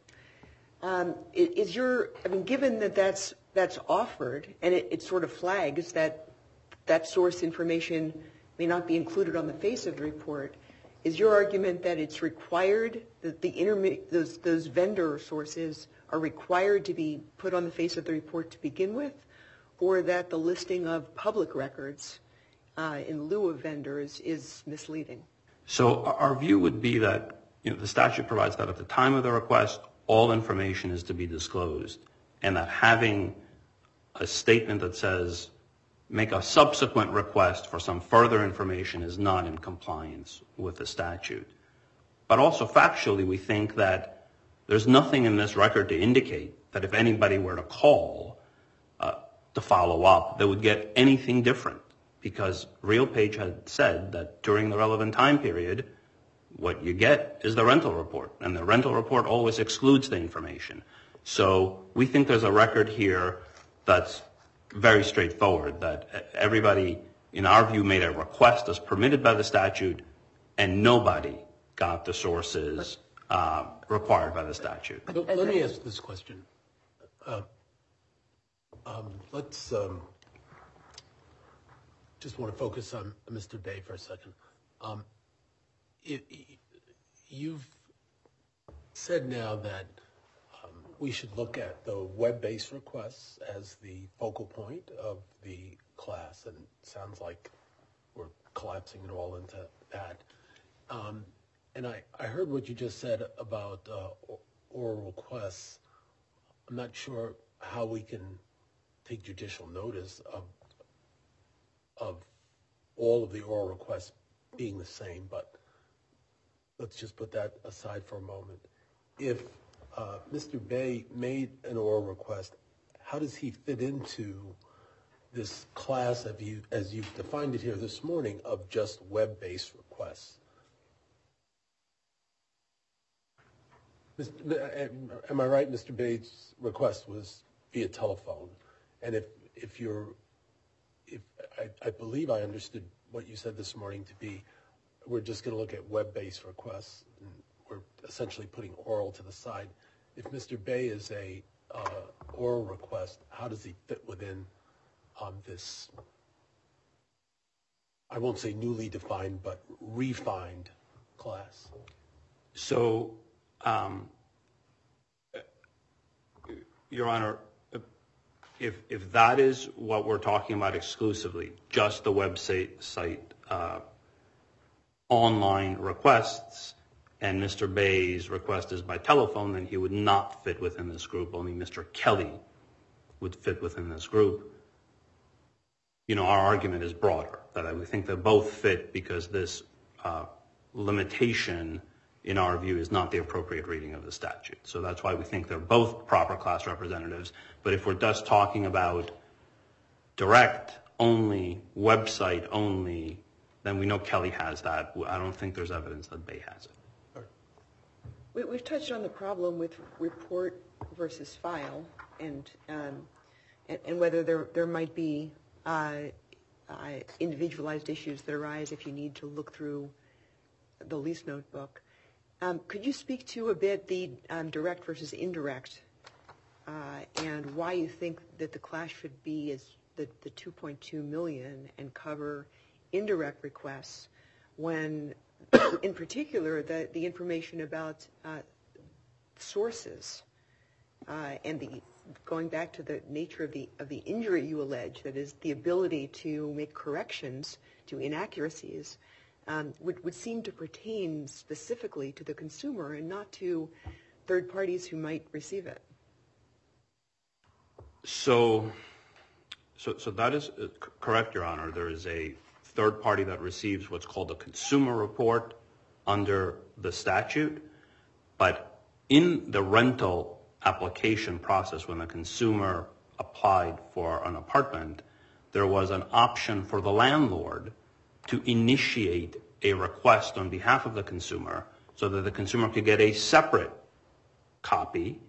Given that that's offered, and it sort of flags that source information may not be included on the face of the report, is your argument that it's required that those vendor sources are required to be put on the face of the report to begin with, or that the listing of public records in lieu of vendors is misleading? So our view would be that the statute provides that at the time of the request, all information is to be disclosed, and that having a statement that says make a subsequent request for some further information is not in compliance with the statute. But also factually, we think that there's nothing in this record to indicate that if anybody were to call to follow up, they would get anything different, because RealPage had said that during the relevant time period, what you get is the rental report, and the rental report always excludes the information. So we think there's a record here that's very straightforward, that everybody, in our view, made a request as permitted by the statute, and nobody got the sources required by the statute. Let me ask this question. Let's just want to focus on Mr. Bay for a second. You've said now that we should look at the web-based requests as the focal point of the class, and it sounds like we're collapsing it all into that. And I heard what you just said about oral requests. I'm not sure how we can take judicial notice of all of the oral requests being the same, but let's just put that aside for a moment. If Mr. Bay made an oral request, how does he fit into this class, as you've defined it here this morning, of just web-based requests? Am I right? Mr. Bay's request was via telephone, and I believe I understood what you said this morning to be, we're just going to look at web-based requests, and we're essentially putting oral to the side. If Mr. Bay is a oral request, how does he fit within this, I won't say newly defined, but refined class? So, Your Honor, if that is what we're talking about exclusively, just the website online requests, and Mr. Bay's request is by telephone, then he would not fit within this group. Only Mr. Kelly would fit within this group. Our argument is broader, that we think they both fit because this limitation, in our view, is not the appropriate reading of the statute. So that's why we think they're both proper class representatives. But if we're just talking about direct only, website only, then we know Kelly has that. I don't think there's evidence that Bay has it. We've touched on the problem with report versus file, and whether there might be individualized issues that arise if you need to look through the lease notebook. Could you speak to a bit the direct versus indirect and why you think that the class should be is the 2.2 million and cover indirect requests when, in particular, the information about sources and going back to the nature of the injury you allege, that is the ability to make corrections to inaccuracies, would seem to pertain specifically to the consumer and not to third parties who might receive it. So that is correct, Your Honor. There is a third party that receives what's called a consumer report under the statute, but in the rental application process, when the consumer applied for an apartment, there was an option for the landlord to initiate a request on behalf of the consumer so that the consumer could get a separate copy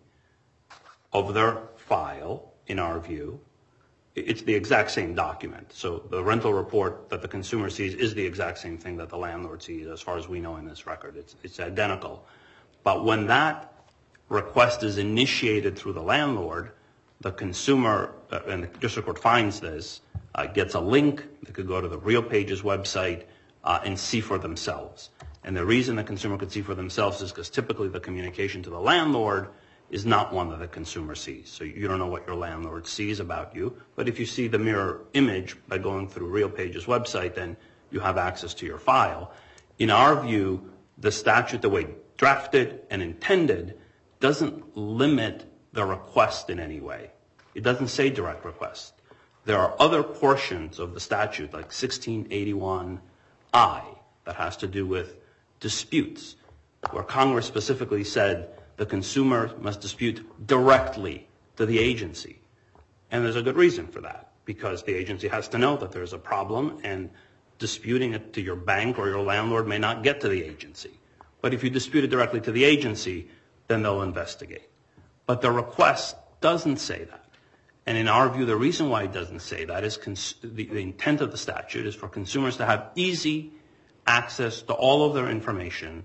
of their file, in our view. It's the exact same document. So the rental report that the consumer sees is the exact same thing that the landlord sees, as far as we know in this record. It's identical. But when that request is initiated through the landlord, the consumer, and the district court finds this, gets a link. They could go to the RealPages website and see for themselves. And the reason the consumer could see for themselves is because typically the communication to the landlord is not one that the consumer sees. So you don't know what your landlord sees about you. But if you see the mirror image by going through RealPages website, then you have access to your file. In our view, the statute, the way drafted and intended, doesn't limit the request in any way. It doesn't say direct request. There are other portions of the statute, like 1681I, that has to do with disputes, where Congress specifically said the consumer must dispute directly to the agency. And there's a good reason for that, because the agency has to know that there's a problem, and disputing it to your bank or your landlord may not get to the agency. But if you dispute it directly to the agency, then they'll investigate. But the request doesn't say that. And in our view, the reason why it doesn't say that is the intent of the statute is for consumers to have easy access to all of their information,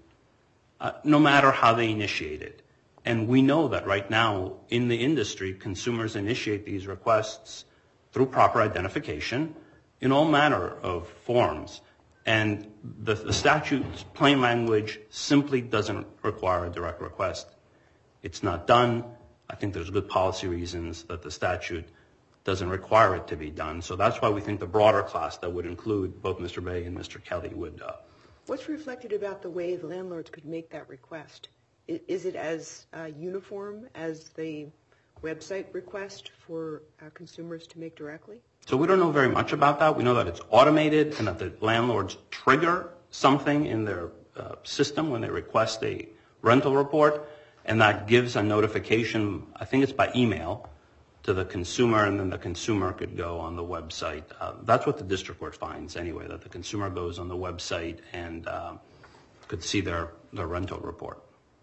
no matter how they initiate it. And we know that right now in the industry, consumers initiate these requests through proper identification in all manner of forms. And the statute's plain language simply doesn't require a direct request. It's not done. I think there's good policy reasons that the statute doesn't require it to be done. So that's why we think the broader class that would include both Mr. Bay and Mr. Kelly would. What's reflected about the way the landlords could make that request? Is it as uniform as the website request for consumers to make directly? So we don't know very much about that. We know that it's automated and that the landlords trigger something in their system when they request a rental report, and that gives a notification, I think it's by email, to the consumer, and then the consumer could go on the website. That's what the district court finds anyway, that the consumer goes on the website and could see their rental report.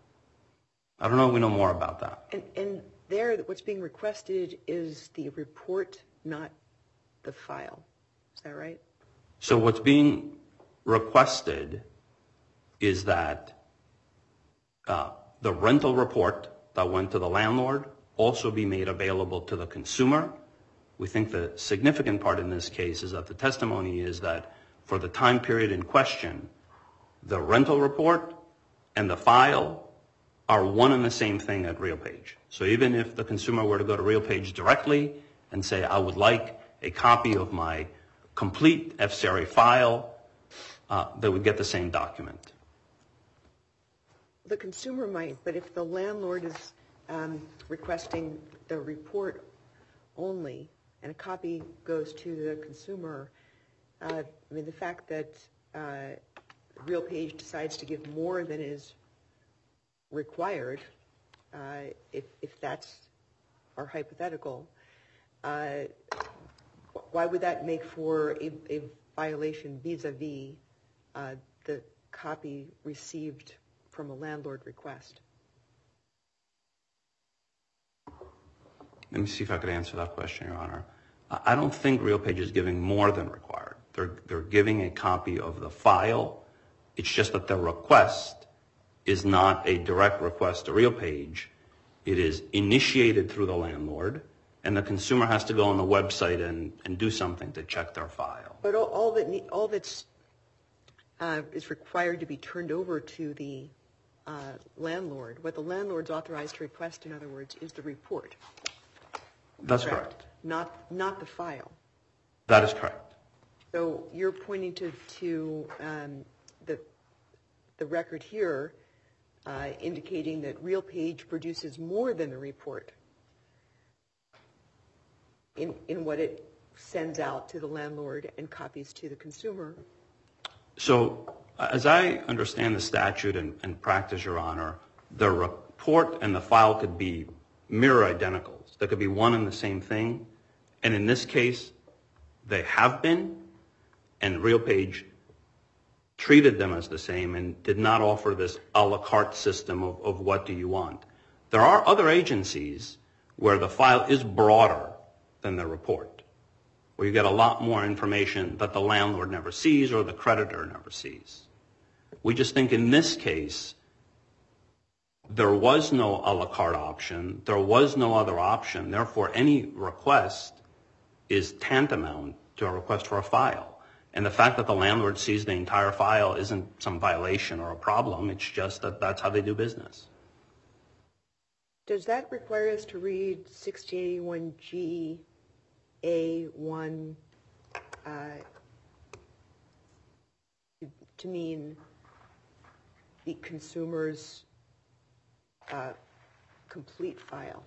I don't know if we know more about that. And there, what's being requested is the report, not the file. Is that right? So what's being requested is that the rental report that went to the landlord also be made available to the consumer. We think the significant part in this case is that the testimony is that for the time period in question, the rental report and the file are one and the same thing at RealPage. So even if the consumer were to go to RealPage directly and say, I would like a copy of my complete FCRA file, they would get the same document. The consumer might, but if the landlord is requesting the report only and a copy goes to the consumer, I mean, the fact that RealPage decides to give more than is required, if that's our hypothetical, why would that make for a violation vis-a-vis the copy received from a landlord request? Let me see if I could answer that question, Your Honor. I don't think RealPage is giving more than required. They're giving a copy of the file. It's just that the request is not a direct request to RealPage. It is initiated through the landlord, and the consumer has to go on the website and do something to check their file. But all that's is required to be turned over to the landlord. What the landlord's authorized to request, in other words, is the report. That's correct. Not the file. That is correct. So you're pointing to the record here indicating that RealPage produces more than the report in what it sends out to the landlord and copies to the consumer. So as I understand the statute and practice, Your Honor, the report and the file could be mirror identicals. There could be one and the same thing. And in this case, they have been, and RealPage treated them as the same and did not offer this a la carte system of what do you want. There are other agencies where the file is broader than the report, where you get a lot more information that the landlord never sees or the creditor never sees. We just think in this case, there was no a la carte option. There was no other option. Therefore, any request is tantamount to a request for a file. And the fact that the landlord sees the entire file isn't some violation or a problem. It's just that that's how they do business. Does that require us to read 6081G A1 to mean the consumer's complete file?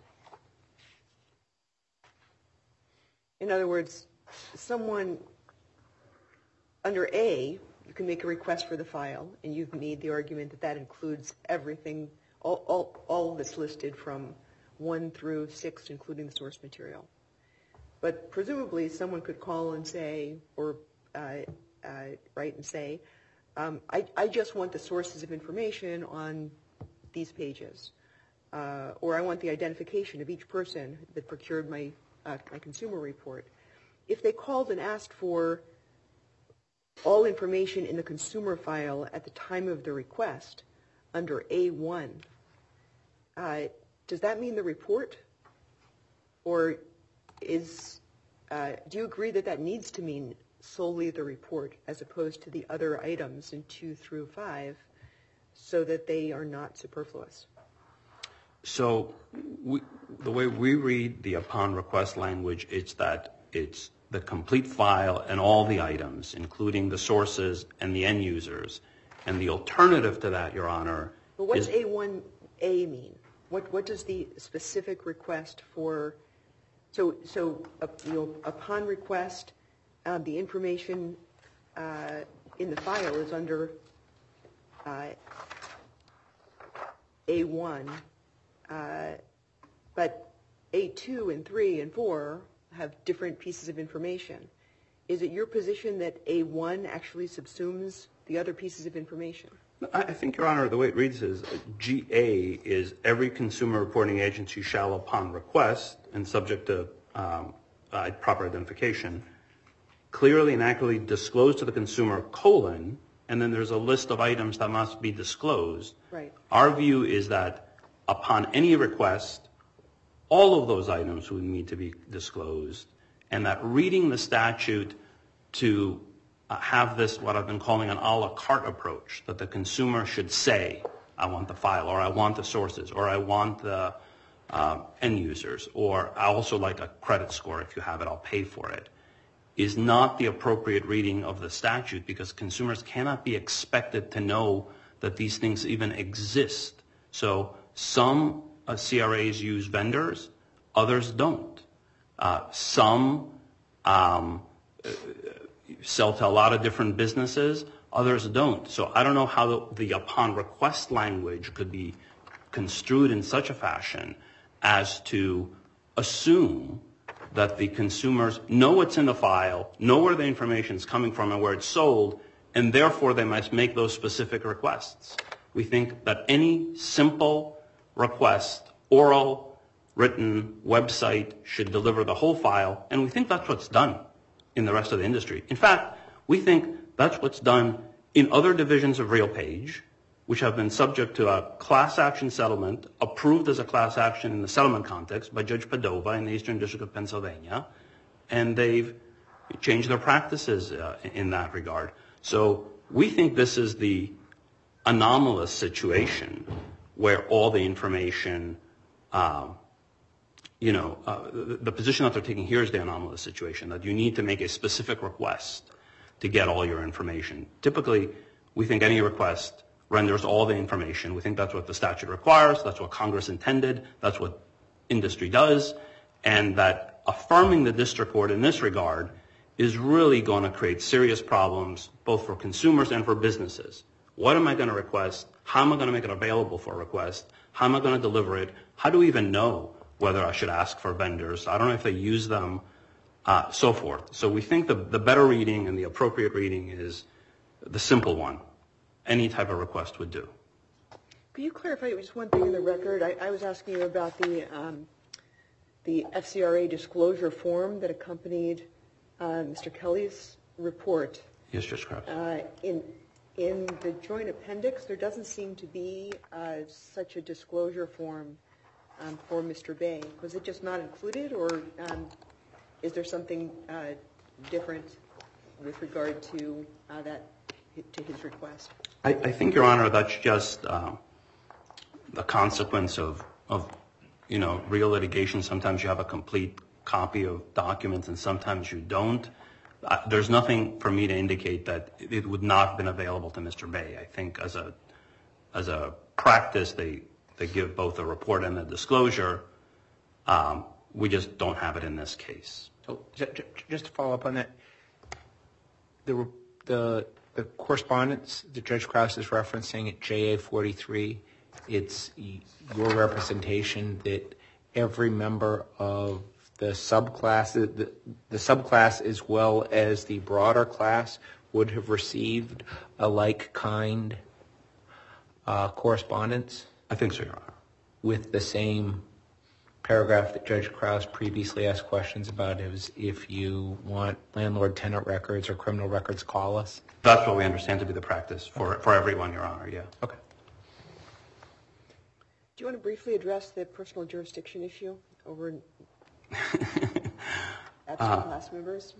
In other words, someone under A, you can make a request for the file, and you've made the argument that that includes everything, all that's listed from 1 through 6, including the source material. But presumably, someone could call and say, or write and say, I just want the sources of information on these pages, or I want the identification of each person that procured my consumer report. If they called and asked for all information in the consumer file at the time of the request under A1, does that mean the report? Or do you agree that that needs to mean solely the report as opposed to the other items in 2 through 5 so that they are not superfluous? So the way we read the upon request language, it's that it's the complete file and all the items, including the sources and the end users. And the alternative to that, Your Honor, but what does A1A mean? What does the specific request for? So upon request, the information in the file is under A1, but A2 and 3 and 4 have different pieces of information. Is it your position that A1 actually subsumes the other pieces of information? I think, Your Honor, the way it reads is GA is every consumer reporting agency shall, upon request and subject to proper identification, clearly and accurately disclose to the consumer, and then there's a list of items that must be disclosed. Right. Our view is that upon any request, all of those items would need to be disclosed, and that reading the statute to have this, what I've been calling an a la carte approach, that the consumer should say, I want the file, or I want the sources, or I want the end users, or I also like a credit score. If you have it, I'll pay for it, is not the appropriate reading of the statute, because consumers cannot be expected to know that these things even exist. So some CRAs use vendors, others don't. Some sell to a lot of different businesses, others don't. So I don't know how the upon request language could be construed in such a fashion as to assume that the consumers know what's in the file, know where the information is coming from and where it's sold, and therefore they must make those specific requests. We think that any simple request, oral, written, website, should deliver the whole file, and we think that's what's done in the rest of the industry. In fact, We think that's what's done in other divisions of RealPage, which have been subject to a class action settlement, approved as a class action in the settlement context by Judge Padova in the Eastern District of Pennsylvania, and they've changed their practices in that regard. So we think this is the anomalous situation where all the information, the position that they're taking here is the anomalous situation, that you need to make a specific request to get all your information. Typically, we think any request renders all the information. We think that's what the statute requires, that's what Congress intended, that's what industry does, and that affirming the district court in this regard is really going to create serious problems both for consumers and for businesses. What am I going to request? How am I going to make it available for a request? How am I going to deliver it? How do we even know whether I should ask for vendors? I don't know if they use them, so forth. So we think the better reading and the appropriate reading is the simple one. Any type of request would do. Could you clarify just one thing in the record? I was asking you about the FCRA disclosure form that accompanied Mr. Kelly's report. Yes, Judge Krause. In the joint appendix, there doesn't seem to be such a disclosure form for Mr. Bay. Was it just not included, or is there something different with regard to his request? I think, Your Honor, that's just the consequence of real litigation. Sometimes you have a complete copy of documents and sometimes you don't. There's nothing for me to indicate that it would not have been available to Mr. Bay. I think as a practice, they give both a report and a disclosure. We just don't have it in this case. So just to follow up on that, the correspondence that Judge Krause is referencing at JA 43, it's your representation that every member of the subclass, the subclass as well as the broader class would have received a like-kind correspondence? I think so, Your Honor. With the same paragraph that Judge Krause previously asked questions about, is if you want landlord-tenant records or criminal records, call us? That's what we understand to be the practice for everyone, Your Honor, yeah. Okay. Do you want to briefly address the personal jurisdiction issue over absent class members?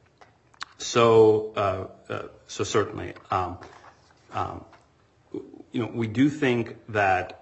So certainly, we do think that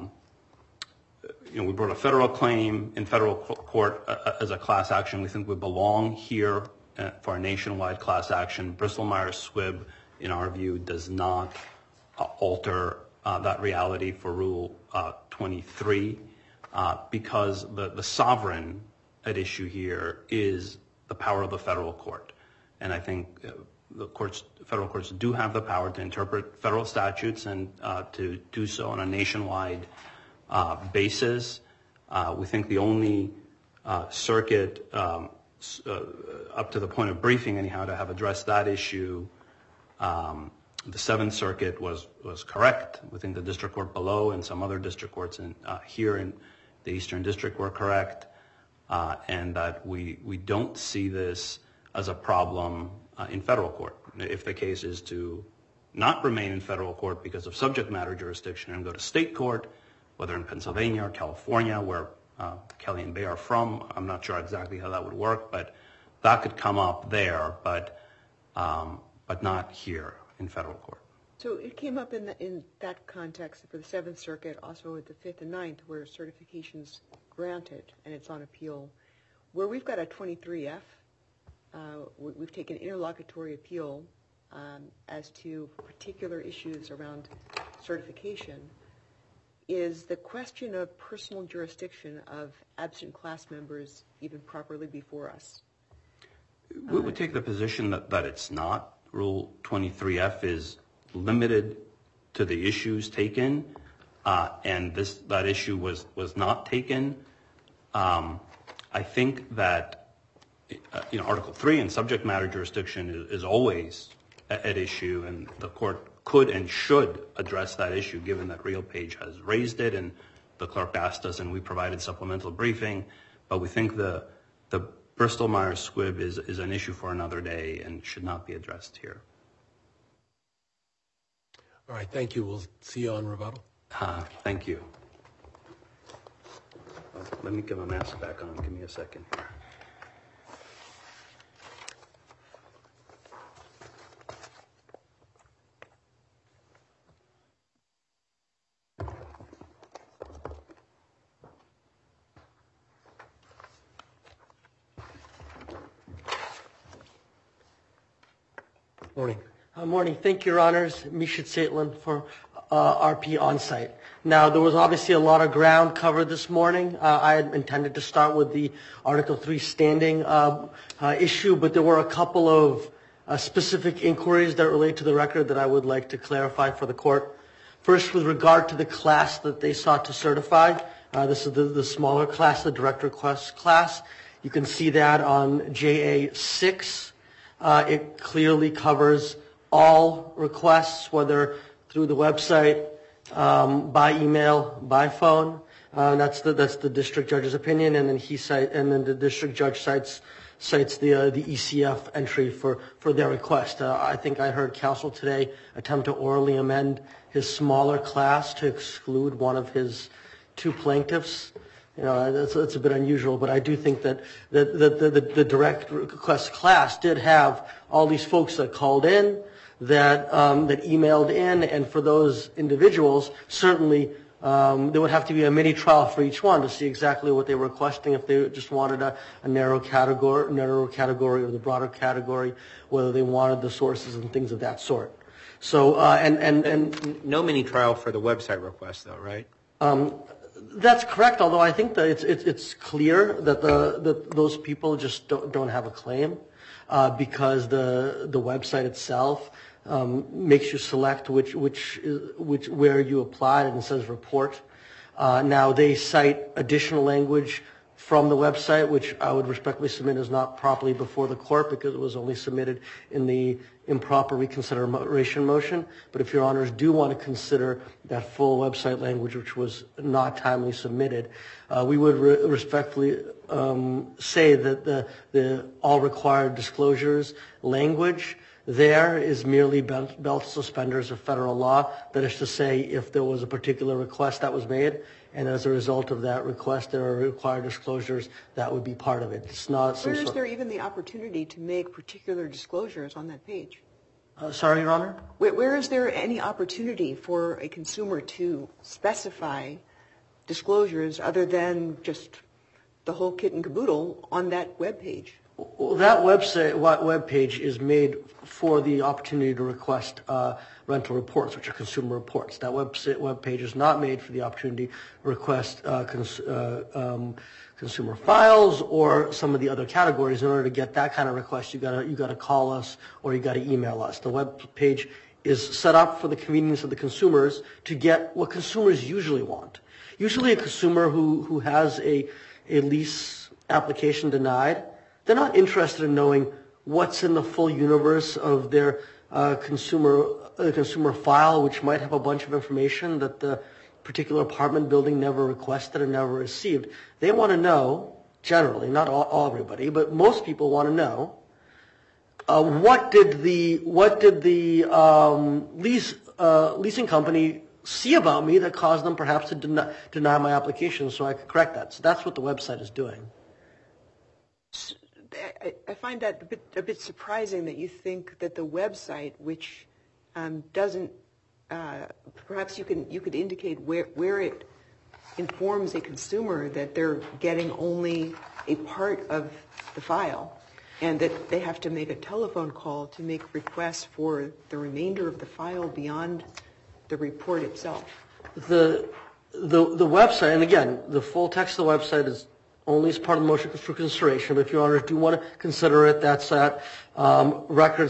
we brought a federal claim in federal court as a class action. We think we belong here for a nationwide class action. Bristol-Myers Squibb, in our view, does not alter that reality for Rule 23 because the sovereign at issue here is the power of the federal court. And I think federal courts do have the power to interpret federal statutes and to do so on a nationwide basis. We think the only circuit up to the point of briefing, anyhow, to have addressed that issue, the Seventh Circuit was correct. We think the district court below and some other district courts here in the Eastern District were correct, and that we don't see this as a problem in federal court. If the case is to not remain in federal court because of subject matter jurisdiction and go to state court, whether in Pennsylvania or California, where Kelly and Bay are from, I'm not sure exactly how that would work, but that could come up there, but not here in federal court. So it came up in that context for the Seventh Circuit, also at the Fifth and Ninth, where certification's granted and it's on appeal. Where we've got a 23F, we've taken interlocutory appeal as to particular issues around certification. Is the question of personal jurisdiction of absent class members even properly before us? We would take the position that it's not. Rule 23F is limited to the issues taken, and that issue was not taken. I think that Article 3 and subject matter jurisdiction is always at issue, and the court could and should address that issue, given that RealPage has raised it, and the clerk asked us, and we provided supplemental briefing. But we think the Bristol-Myers Squibb is an issue for another day and should not be addressed here. All right, thank you. We'll see you on rebuttal. Thank you. Let me get my mask back on. Give me a second here. Morning. Morning. Thank you, Your Honors. Misha Saitlin for RP On-Site. Now, there was obviously a lot of ground covered this morning. I had intended to start with the Article 3 standing issue, but there were a couple of specific inquiries that relate to the record that I would like to clarify for the court. First, with regard to the class that they sought to certify, this is the smaller class, the direct request class. You can see that on JA 6. It clearly covers all requests, whether through the website, by email, by phone. That's the district judge's opinion, and then the district judge cites the ECF entry for their request. I think I heard counsel today attempt to orally amend his smaller class to exclude one of his two plaintiffs. You know, that's a bit unusual, but I do think that the direct request class did have all these folks that called in, that emailed in, and for those individuals, certainly there would have to be a mini trial for each one to see exactly what they were requesting, if they just wanted a narrow category or the broader category, whether they wanted the sources and things of that sort. So and no mini trial for the website request, though, right? That's correct. Although I think that it's clear that those people just don't have a claim because the website itself makes you select which where you applied, and it says report. Now they cite additional language from the website, which I would respectfully submit is not properly before the court because it was only submitted in the improper reconsideration motion. But if Your Honors do want to consider that full website language, which was not timely submitted, we would respectfully say that the all required disclosures language there is merely belt suspenders of federal law. That is to say, if there was a particular request that was made, and as a result of that request there are required disclosures, that would be part of it. It's not some Where sort. is there even the opportunity to make particular disclosures on that page? Sorry, Your Honor? Where is there any opportunity for a consumer to specify disclosures other than just the whole kit and caboodle on that web page? Well, that web page is made for the opportunity to request rental reports, which are consumer reports. That web page is not made for the opportunity to request consumer files or some of the other categories. In order to get that kind of request, you got to call us or you got to email us. The web page is set up for the convenience of the consumers to get what consumers usually want. Usually, a consumer who has a lease application denied, they're not interested in knowing what's in the full universe of their consumer file, which might have a bunch of information that the particular apartment building never requested or never received. They want to know, generally, not all everybody, but most people want to know what did the leasing company see about me that caused them perhaps to deny my application, so I could correct that. So that's what the website is doing. I find that a bit surprising that you think that the website, which doesn't, perhaps you could indicate where it informs a consumer that they're getting only a part of the file and that they have to make a telephone call to make requests for the remainder of the file beyond the report itself. The website, and again, the full text of the website is only as part of the motion for consideration, but if Your Honors do want to consider it, that's at record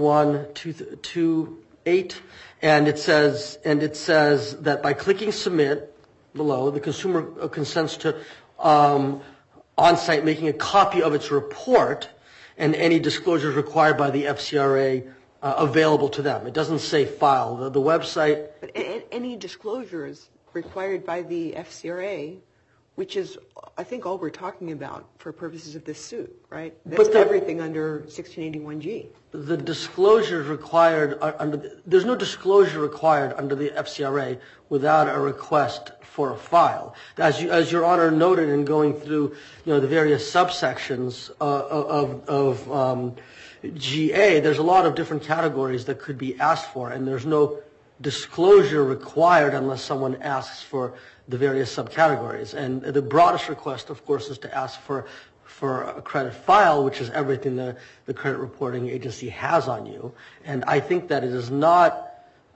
7128, and it says that by clicking submit below, the consumer consents to on-site making a copy of its report and any disclosures required by the FCRA available to them. It doesn't say file. The website. But any disclosures required by the FCRA which is, I think, all we're talking about for purposes of this suit, right? But That's everything under 1681G. The disclosure required there's no disclosure required under the FCRA without a request for a file. As Your Honor noted in going through, the various subsections of GA, there's a lot of different categories that could be asked for, and there's no disclosure required unless someone asks for the various subcategories. And the broadest request, of course, is to ask for a credit file, which is everything the credit reporting agency has on you. And I think that it is not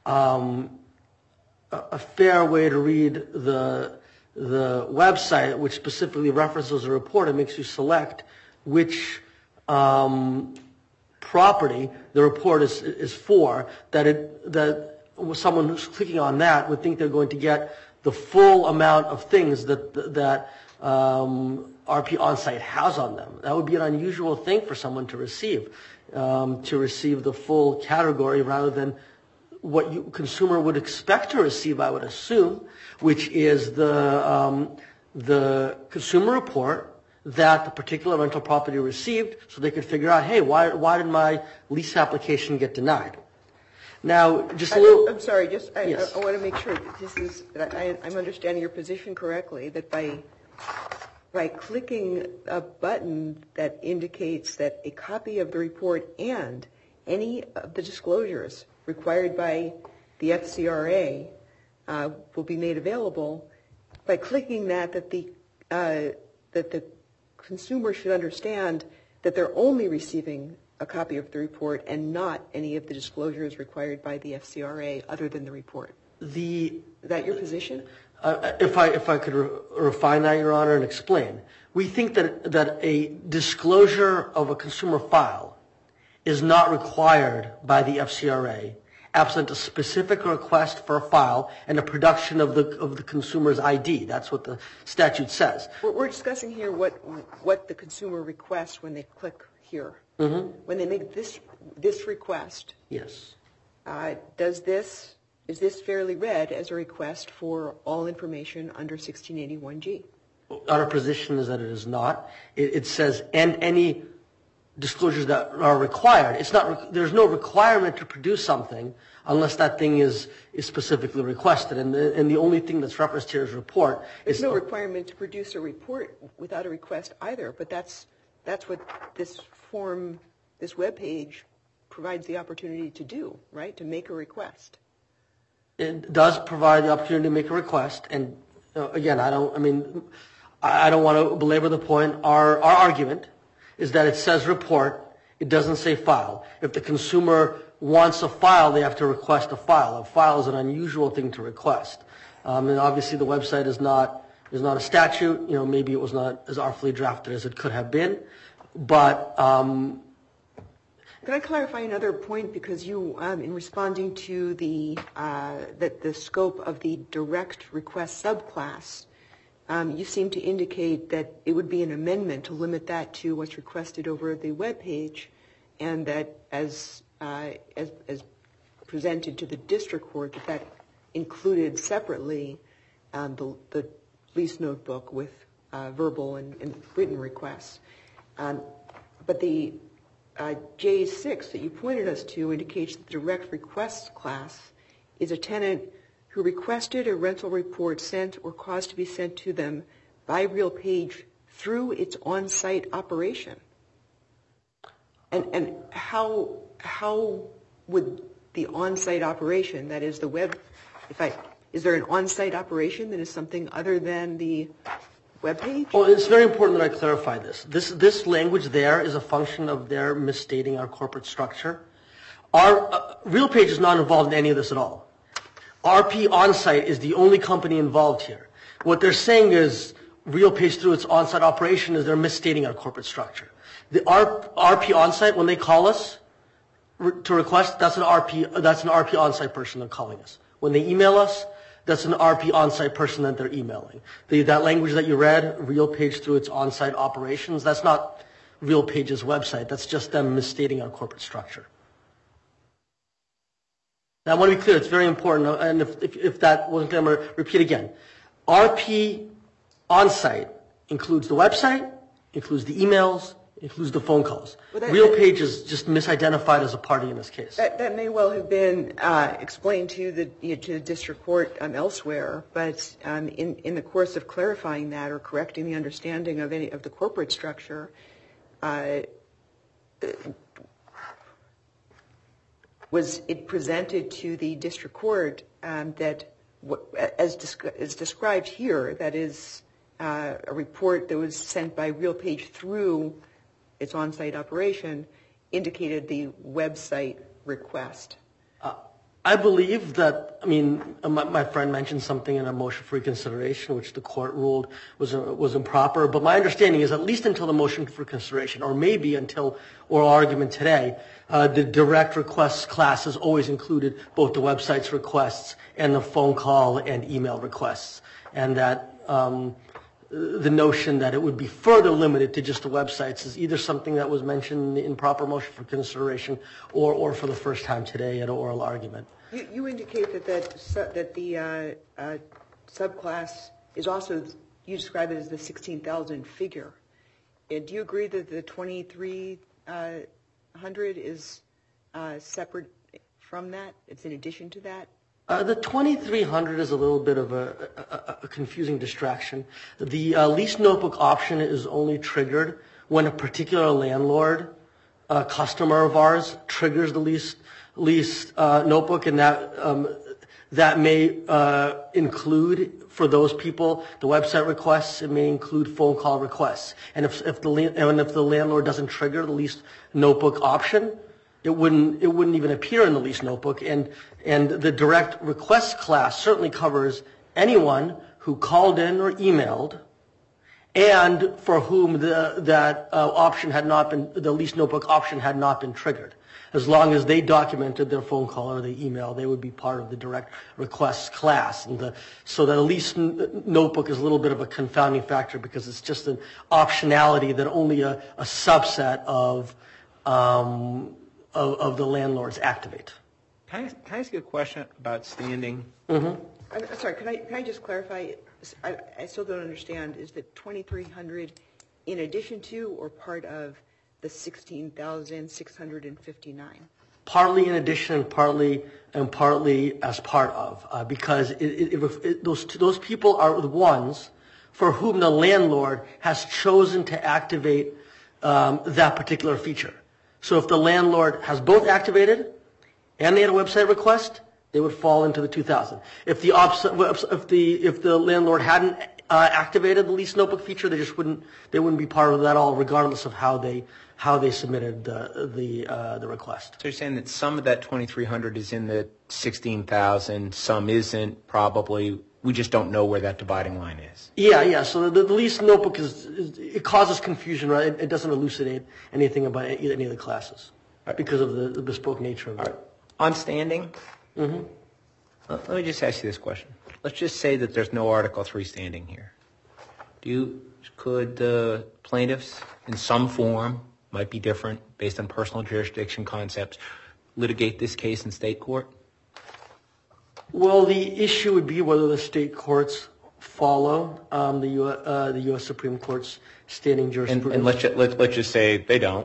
a fair way to read the website, which specifically references a report and makes you select which property the report is for, that someone who's clicking on that would think they're going to get the full amount of things that RP Onsite has on them. That would be an unusual thing for someone to receive the full category rather than what consumer would expect to receive, I would assume, which is the consumer report that the particular rental property received, so they could figure out, hey, why did my lease application get denied? Now, just a little. I'm sorry. Yes. I want to make sure that I'm understanding your position correctly. That by clicking a button that indicates that a copy of the report and any of the disclosures required by the FCRA will be made available, by clicking that the consumer should understand that they're only receiving a copy of the report and not any of the disclosures required by the FCRA other than the report. Is that your position? If I could refine that, Your Honor, and explain. We think that a disclosure of a consumer file is not required by the FCRA absent a specific request for a file and a production of the consumer's ID. That's what the statute says. We're discussing here what the consumer requests when they click here. Mm-hmm. When they make this request. Yes. Is this fairly read as a request for all information under 1681G? Our position is that it is not. It says, and any disclosures that are required. It's not. There's no requirement to produce something unless that thing is specifically requested. And the only thing that's referenced here is report. There's no requirement to produce a report without a request either. But that's what this form, this web page, provides the opportunity to do, right? To make a request. It does provide the opportunity to make a request. And again, I don't want to belabor the point. Our argument is that it says report. It doesn't say file. If the consumer wants a file, they have to request a file. A file is an unusual thing to request. And obviously the website is not a statute. Maybe it was not as artfully drafted as it could have been. But can I clarify another point? Because you, in responding to the scope of the direct request subclass, you seem to indicate that it would be an amendment to limit that to what's requested over the web page, and that as presented to the district court, that included separately the lease notebook with verbal and written requests. But the J6 that you pointed us to indicates that the direct request class is a tenant who requested a rental report sent or caused to be sent to them by RealPage through its on-site operation. And how would the on-site operation, that is the web, is there an on-site operation that is something other than the web page? Well, it's very important that I clarify this. This language there is a function of their misstating our corporate structure. Our RealPage is not involved in any of this at all. RP Onsite is the only company involved here. What they're saying is RealPage through its on-site operation is they're misstating our corporate structure. The RP Onsite, when they call us to request, that's an RP Onsite person they're calling us. When they email us, that's an RP Onsite person that they're emailing. That language that you read, RealPage through its on-site operations, that's not RealPage's website. That's just them misstating our corporate structure. Now, I want to be clear. It's very important. And if that wasn't clear, I'm going to repeat again. RP on-site includes the website, includes the emails, includes the phone calls. Well, RealPage is just misidentified as a party in this case. That may well have been explained to the district court elsewhere, but in the course of clarifying that or correcting the understanding of any of the corporate structure, was it presented to the district court that, as described here, that is a report that was sent by RealPage through its on-site operation, indicated the website request? I believe that, my friend mentioned something in a motion for reconsideration, which the court ruled was improper. But my understanding is, at least until the motion for consideration, or maybe until oral argument today, the direct requests class has always included both the website's requests and the phone call and email requests. And that the notion that it would be further limited to just the websites is either something that was mentioned in proper motion for consideration or for the first time today at an oral argument. You indicate that the subclass is also, you describe it as the 16,000 figure. Do you agree that the 2,300 is separate from that? It's in addition to that? The 2,300 is a little bit of a confusing distraction. The lease notebook option is only triggered when a particular landlord, customer of ours, triggers the lease notebook, and that may include, for those people, the website requests. It may include phone call requests. And if the landlord doesn't trigger the lease notebook option, it wouldn't even appear in the lease notebook. And the direct request class certainly covers anyone who called in or emailed, and for whom that option had not been, the lease notebook option had not been triggered. As long as they documented their phone call or their email, they would be part of the direct request class. And so that a lease notebook is a little bit of a confounding factor, because it's just an optionality that only a subset of the landlords activate. Can I ask you a question about standing? Mm-hmm. I'm sorry, can I just clarify? I still don't understand. Is the 2,300 in addition to or part of the 16,659? Partly in addition, partly as part of, because those people are the ones for whom the landlord has chosen to activate that particular feature. So if the landlord has both activated and they had a website request, they would fall into the 2,000. If the landlord hadn't activated the lease notebook feature, they wouldn't be part of that at all, regardless of how they submitted the request. So you're saying that some of that 2,300 is in the 16,000, some isn't, probably. We just don't know where that dividing line is. Yeah. So the lease notebook it causes confusion, right? It doesn't elucidate anything about any of the classes because of the bespoke nature of it. On standing, let me just ask you this question. Let's just say that there's no Article 3 standing here. Could the plaintiffs, in some form, might be different based on personal jurisdiction concepts, litigate this case in state court? Well, the issue would be whether the state courts follow the U.S. Supreme Court's standing jurisprudence. And let's just say they don't.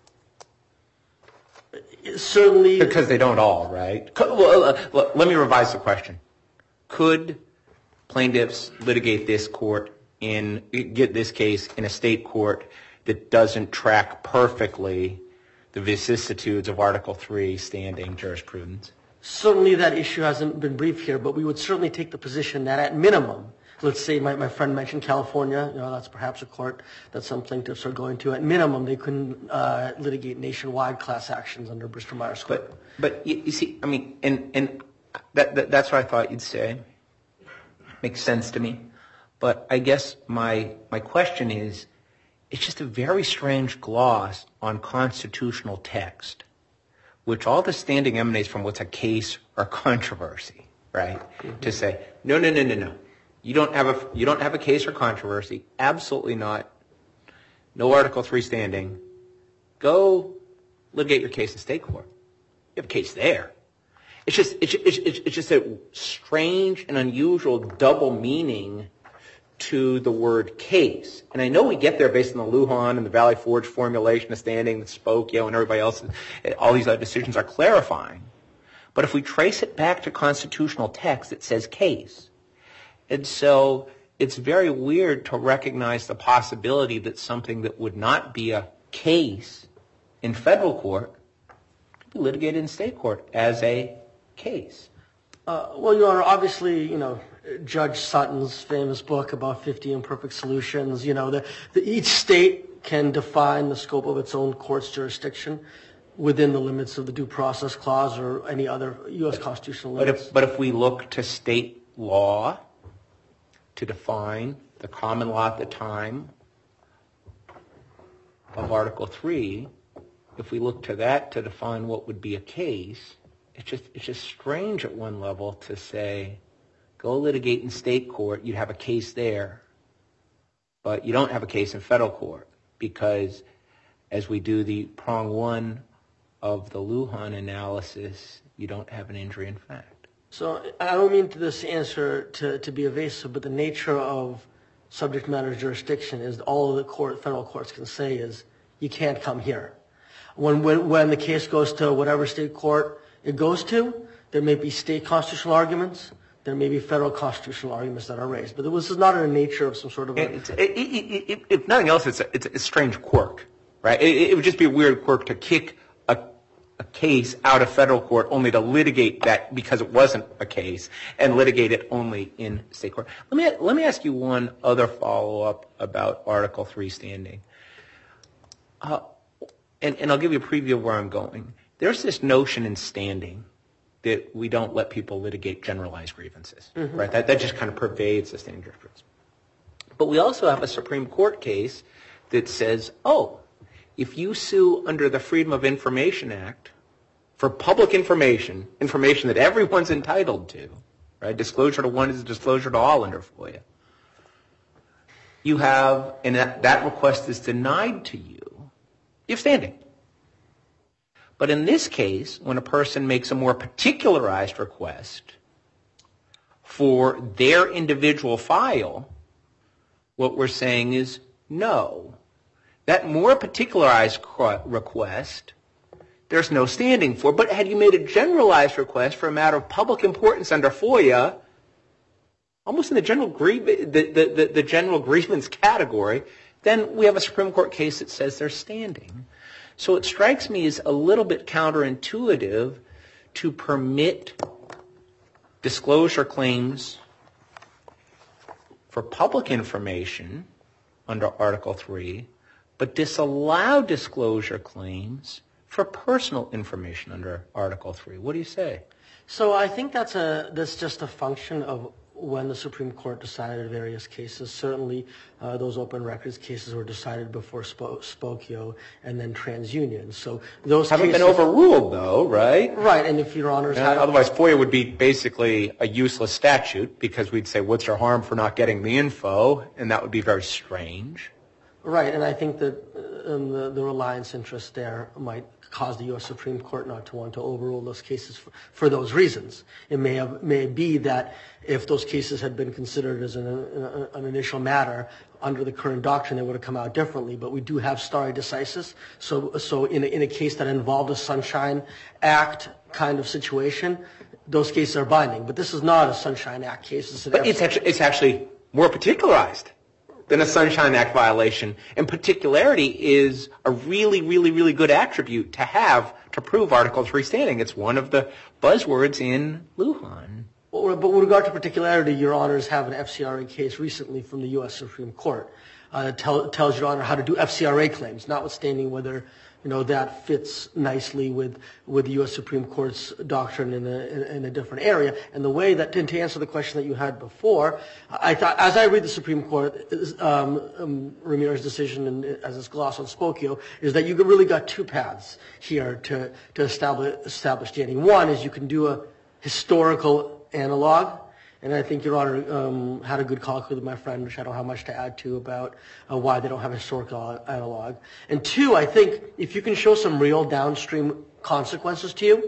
Certainly. Because they don't all, right? Well, let me revise the question. Could plaintiffs litigate this get this case in a state court that doesn't track perfectly the vicissitudes of Article 3 standing jurisprudence? Certainly that issue hasn't been briefed here, but we would certainly take the position that at minimum, let's say my friend mentioned California, that's perhaps a court that some plaintiffs are going to. At minimum, they couldn't litigate nationwide class actions under Bristol-Myers Squibb. But you see, and that's what I thought you'd say. Makes sense to me. But I guess my question is, it's just a very strange gloss on constitutional text, which all the standing emanates from what's a case or controversy, right? Mm-hmm. To say, no. You don't have a case or controversy. Absolutely not. No Article 3 standing. Go litigate your case in state court. You have a case there. It's just a strange and unusual double meaning to the word case, and I know we get there based on the Lujan and the Valley Forge formulation of standing, the Spokio, and everybody else, all these other decisions are clarifying. But if we trace it back to constitutional text, it says case. And so it's very weird to recognize the possibility that something that would not be a case in federal court could be litigated in state court as a case. Well, Your Honor, obviously, Judge Sutton's famous book about 50 imperfect solutions, each state can define the scope of its own court's jurisdiction within the limits of the Due Process Clause or any other U.S. constitutional limits. But if we look to state law to define the common law at the time of Article 3, if we look to that to define what would be a case, it's just strange at one level to say, go litigate in state court, you'd have a case there, but you don't have a case in federal court because as we do the prong one of the Lujan analysis, you don't have an injury in fact. So I don't mean this answer to be evasive, but the nature of subject matter jurisdiction is all the federal courts can say is you can't come here. When the case goes to whatever state court it goes to, there may be state constitutional arguments, there may be federal constitutional arguments that are raised. But this is not in the nature of some sort of if nothing else, it's a strange quirk, right? It would just be a weird quirk to kick a case out of federal court only to litigate that because it wasn't a case and litigate it only in state court. Let me ask you one other follow-up about Article 3 standing. And I'll give you a preview of where I'm going. There's this notion in standing that we don't let people litigate generalized grievances, right? That just kind of pervades the standing jurisprudence. But we also have a Supreme Court case that says, if you sue under the Freedom of Information Act for public information that everyone's entitled to, right? Disclosure to one is a disclosure to all under FOIA. You have, and that request is denied to you, you have standing. But in this case, when a person makes a more particularized request for their individual file, what we're saying is no. That more particularized request, there's no standing for. But had you made a generalized request for a matter of public importance under FOIA, almost in the general grievance category, then we have a Supreme Court case that says there's standing. So it strikes me as a little bit counterintuitive to permit disclosure claims for public information under Article 3, but disallow disclosure claims for personal information under Article 3. What do you say? So I think that's just a function of when the Supreme Court decided various cases. Certainly those open records cases were decided before Spokio and then TransUnion. So those haven't been overruled though, right? Right, and if Your Honors otherwise FOIA would be basically a useless statute because we'd say what's your harm for not getting the info, and that would be very strange. Right, and I think that the reliance interest there might cause the U.S. Supreme Court not to want to overrule those cases for those reasons. It may be that if those cases had been considered as an initial matter under the current doctrine, they would have come out differently. But we do have stare decisis. So in a case that involved a Sunshine Act kind of situation, those cases are binding. But this is not a Sunshine Act case. But it's actually more particularized than a Sunshine Act violation. And particularity is a really, really, really good attribute to have to prove Article 3 standing. It's one of the buzzwords in Lujan. But with regard to particularity, Your Honors have an FCRA case recently from the U.S. Supreme Court. It tells Your Honor how to do FCRA claims, notwithstanding whether that fits nicely with the U.S. Supreme Court's doctrine in a different area. And the way that, to answer the question that you had before, I thought, as I read the Supreme Court, Ramirez's decision and as its gloss on Spokio, is that you really got two paths here to establish standing. One is you can do a historical analog. And I think Your Honor had a good colloquy with my friend, which I don't have much to add to, about why they don't have a historical analog. And two, I think if you can show some real downstream consequences to you,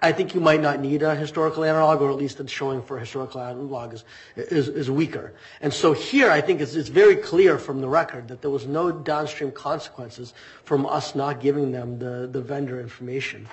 I think you might not need a historical analog, or at least the showing for a historical analog is weaker. And so here, I think it's very clear from the record that there was no downstream consequences from us not giving them the vendor information.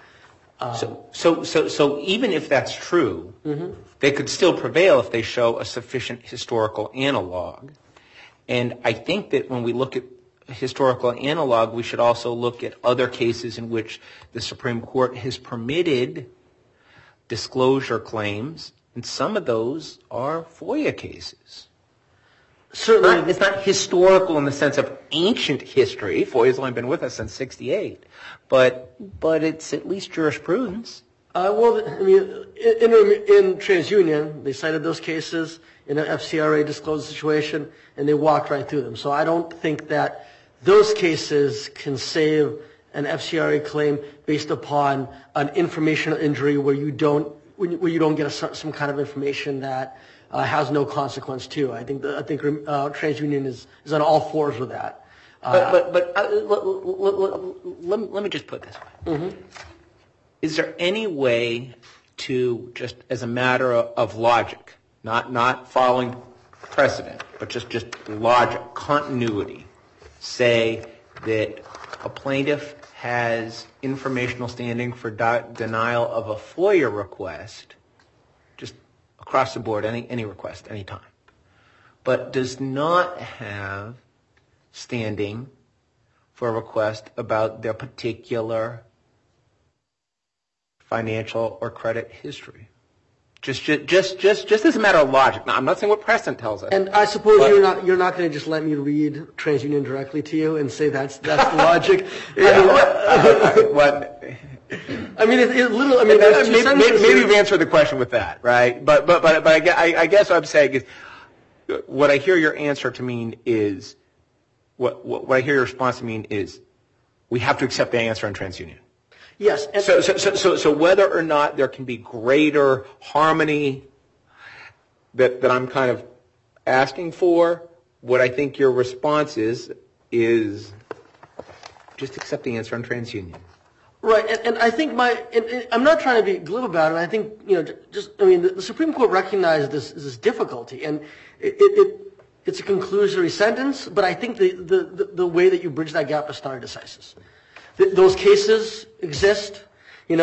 So even if that's true, they could still prevail if they show a sufficient historical analog. And I think that when we look at historical analog, we should also look at other cases in which the Supreme Court has permitted disclosure claims, and some of those are FOIA cases. Certainly, It's not historical in the sense of ancient history. FOIA's only been with us since '68, but it's at least jurisprudence. well, I mean, in TransUnion, they cited those cases in an FCRA disclosed situation, and they walked right through them. So I don't think that those cases can save an FCRA claim based upon an informational injury where you don't get some kind of information that has no consequence to. I think TransUnion is on all fours with that. But let me just put it this way. Is there any way to, just as a matter of logic, not following precedent, but just logic, continuity, say that a plaintiff has informational standing for denial of a FOIA request, just across the board, any request, any time, but does not have standing for a request about their particular financial or credit history? Just as a matter of logic. Now, I'm not saying what precedent tells us. And I suppose you're not going to just let me read TransUnion directly to you and say that's logic. I mean, maybe you've answered the question with that, right? But I guess what I'm saying is, what I hear your answer to mean is, what I hear your response to mean is, we have to accept the answer on TransUnion. Yes. So whether or not there can be greater harmony that I'm kind of asking for, what I think your response is just accept the answer on TransUnion. Right, and I think I'm not trying to be glib about it. I think the Supreme Court recognized this difficulty, and it's a conclusory sentence. But I think the way that you bridge that gap is stare decisis. Those cases exist, and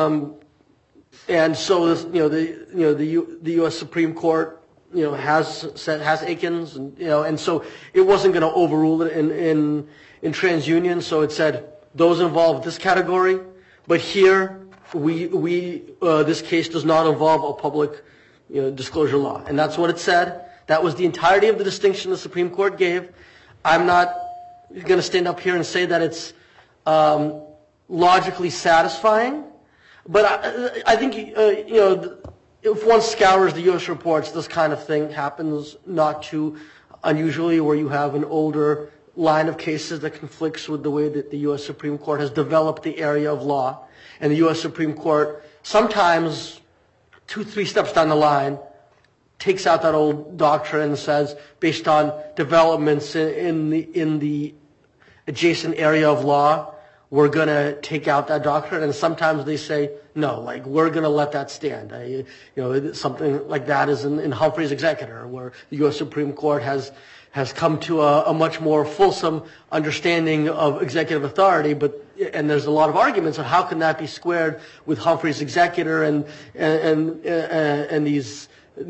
so the U.S. Supreme Court has Aikens, and so it wasn't going to overrule it in TransUnion. So it said those involve this category, but here this case does not involve a public disclosure law, and that's what it said. That was the entirety of the distinction the Supreme Court gave. I'm not going to stand up here and say that it's logically satisfying, but I think if one scours the U.S. reports, this kind of thing happens not too unusually, where you have an older line of cases that conflicts with the way that the U.S. Supreme Court has developed the area of law, and the U.S. Supreme Court sometimes 2-3 steps down the line takes out that old doctrine and says, based on developments in the adjacent area of law, we're going to take out that doctrine. And sometimes they say, no, we're going to let that stand. Something like that is in Humphrey's Executor, where the U.S. Supreme Court has come to a much more fulsome understanding of executive authority, and there's a lot of arguments on how can that be squared with Humphrey's Executor and these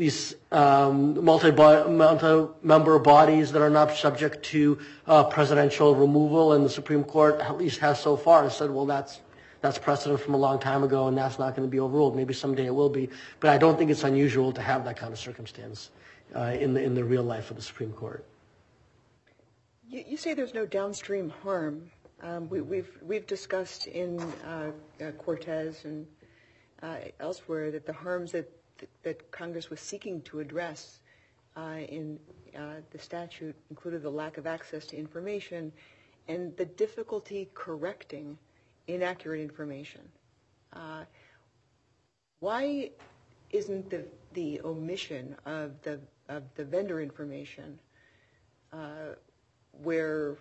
multi-member bodies that are not subject to presidential removal, and the Supreme Court at least has so far said, well, that's precedent from a long time ago, and that's not going to be overruled. Maybe someday it will be, but I don't think it's unusual to have that kind of circumstance in the real life of the Supreme Court. You say there's no downstream harm. We've discussed in Cortez and elsewhere that the harms that Congress was seeking to address in the statute included the lack of access to information and the difficulty correcting inaccurate information. Why isn't the omission of the vendor information where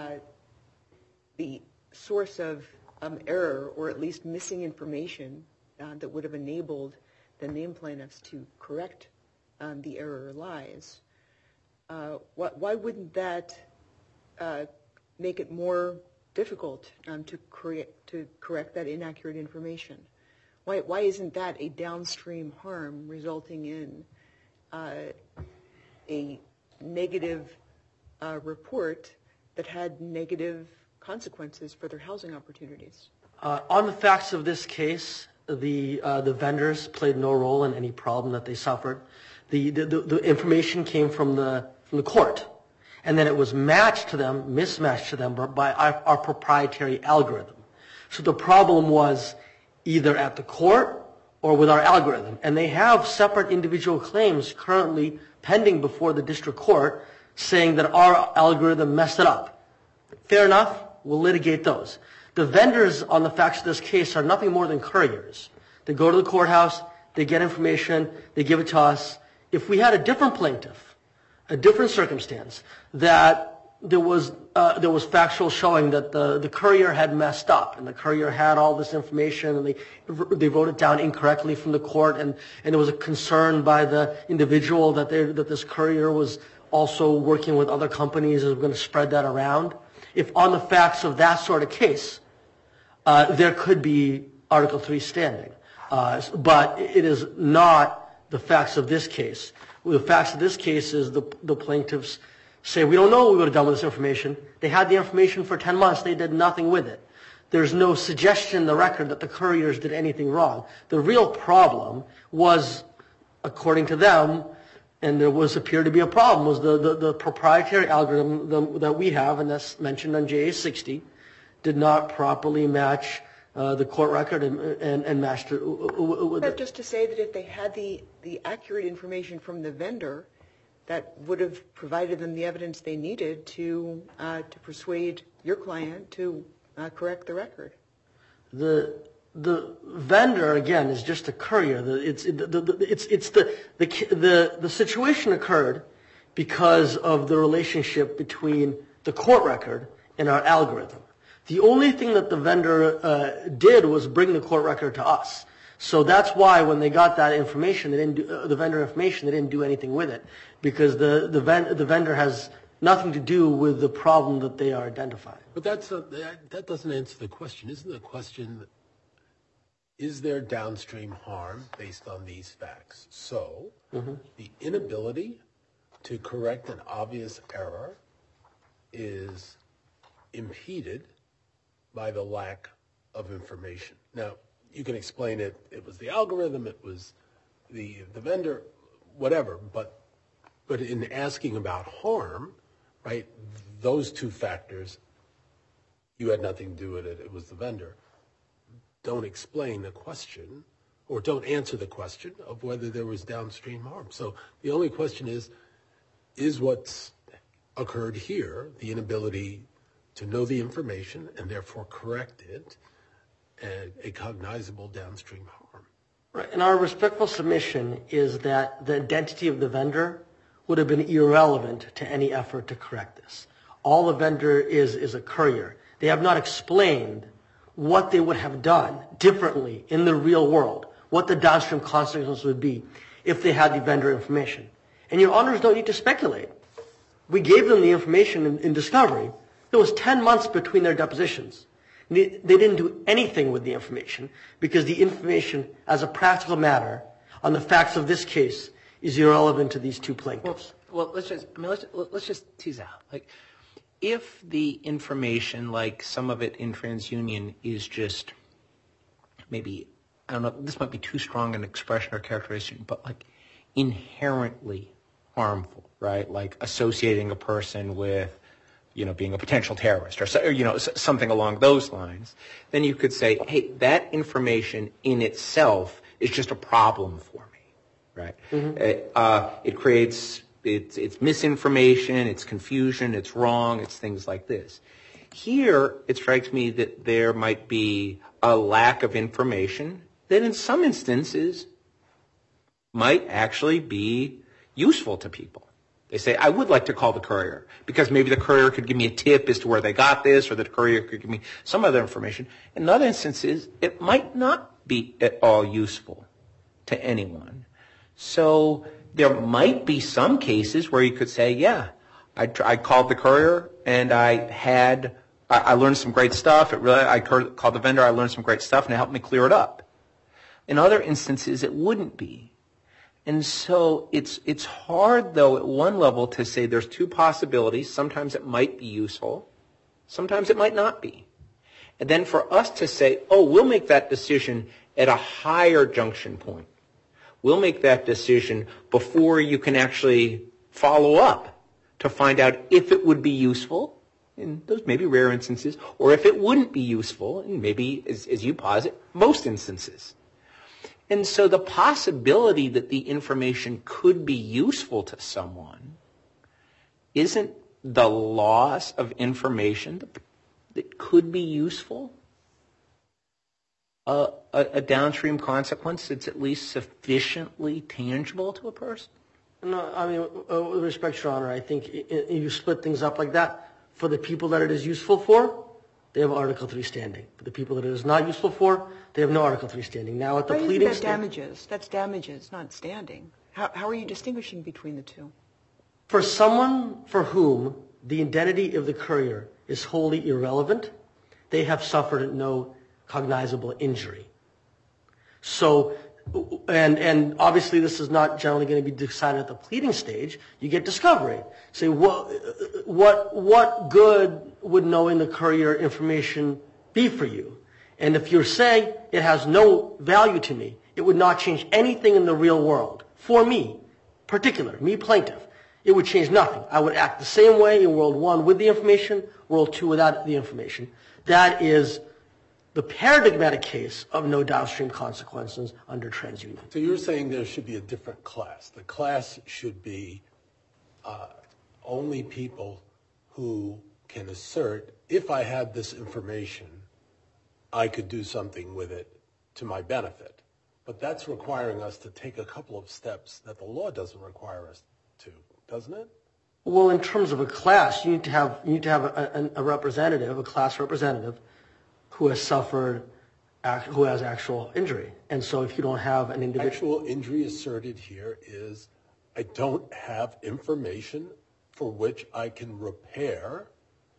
the source of error or at least missing information that would have enabled the named plaintiffs to correct the error or lies, why wouldn't that make it more difficult to correct that inaccurate information? Why isn't that a downstream harm resulting in a negative report that had negative consequences for their housing opportunities? On the facts of this case, the vendors played no role in any problem that they suffered. The information came from the court, and then it was mismatched to them by our proprietary algorithm. So the problem was either at the court or with our algorithm. And they have separate individual claims currently pending before the district court saying that our algorithm messed it up. Fair enough, we'll litigate those. The vendors on the facts of this case are nothing more than couriers. They go to the courthouse, they get information, they give it to us. If we had a different plaintiff, a different circumstance, that there was factual showing that the courier had messed up and the courier had all this information and they wrote it down incorrectly from the court and there was a concern by the individual that this courier was also working with other companies and was going to spread that around. If on the facts of that sort of case, there could be Article 3 standing. But it is not the facts of this case. The facts of this case is the plaintiffs say, we don't know what we would have done with this information. They had the information for 10 months. They did nothing with it. There's no suggestion in the record that the couriers did anything wrong. The real problem was, according to them, and there appeared to be a problem, was the proprietary algorithm that we have, and that's mentioned on JA 60, did not properly match the court record and matched it with it. Just to say that if they had the accurate information from the vendor, that would have provided them the evidence they needed to persuade your client to correct the record. The vendor, again, is just a courier. The situation occurred because of the relationship between the court record and our algorithm. The only thing that the vendor did was bring the court record to us. So that's why when they got that information, the vendor information, they didn't do anything with it, because the vendor has nothing to do with the problem that they are identifying. But that doesn't answer the question. Isn't the question, is there downstream harm based on these facts? So the inability to correct an obvious error is impeded by the lack of information. Now, you can explain it was the algorithm, it was the vendor, whatever, but in asking about harm, right, those two factors, you had nothing to do with it, it was the vendor, don't explain the question or don't answer the question of whether there was downstream harm. So the only question is what's occurred here, the inability to know the information and therefore correct it, a cognizable downstream harm. Right. And our respectful submission is that the identity of the vendor would have been irrelevant to any effort to correct this. All the vendor is a courier. They have not explained what they would have done differently in the real world, what the downstream consequences would be if they had the vendor information. And your honors don't need to speculate. We gave them the information in discovery. There was 10 months between their depositions. They didn't do anything with the information because the information, as a practical matter, on the facts of this case, is irrelevant to these two plaintiffs. Well, let's just tease out. Like, if the information, like some of it in TransUnion, is just maybe, I don't know, this might be too strong an expression or characterization, but like inherently harmful, right? Like associating a person with, being a potential terrorist or something along those lines, then you could say, hey, that information in itself is just a problem for me, right? Mm-hmm. It creates, it's misinformation, it's confusion, it's wrong, it's things like this. Here, it strikes me that there might be a lack of information that in some instances might actually be useful to people. They say, I would like to call the courier because maybe the courier could give me a tip as to where they got this, or the courier could give me some other information. In other instances, it might not be at all useful to anyone. So there might be some cases where you could say, yeah, I called the courier and I learned some great stuff. I called the vendor, I learned some great stuff, and it helped me clear it up. In other instances, it wouldn't be. And so it's hard, though, at one level to say there's two possibilities. Sometimes it might be useful. Sometimes it might not be. And then for us to say, oh, we'll make that decision at a higher junction point. We'll make that decision before you can actually follow up to find out if it would be useful, in those maybe rare instances, or if it wouldn't be useful, in maybe, as you posit, most instances. And so the possibility that the information could be useful to someone isn't the loss of information that could be useful a downstream consequence that's at least sufficiently tangible to a person? No, I mean, with respect, Your Honor, I think you split things up like that. For the people that it is useful for, they have Article 3 standing. For the people that it is not useful for, they have no Article 3 standing. Now, at the pleading stage... damages? That's damages, not standing. How are you distinguishing between the two? For someone for whom the identity of the courier is wholly irrelevant, they have suffered no cognizable injury. So, and obviously this is not generally going to be decided at the pleading stage. You get discovery. Say, what good would knowing the courier information be for you? And if you're saying it has no value to me, it would not change anything in the real world. For me, me plaintiff, it would change nothing. I would act the same way in World 1 with the information, World 2 without the information. That is the paradigmatic case of no downstream consequences under TransUnion. So you're saying there should be a different class. The class should be only people who can assert, if I had this information, I could do something with it to my benefit. But that's requiring us to take a couple of steps that the law doesn't require us to, doesn't it? Well, in terms of a class, you need to have a representative, a class representative, who has suffered, who has actual injury. And so if you don't have an individual... Actual injury asserted here is I don't have information for which I can repair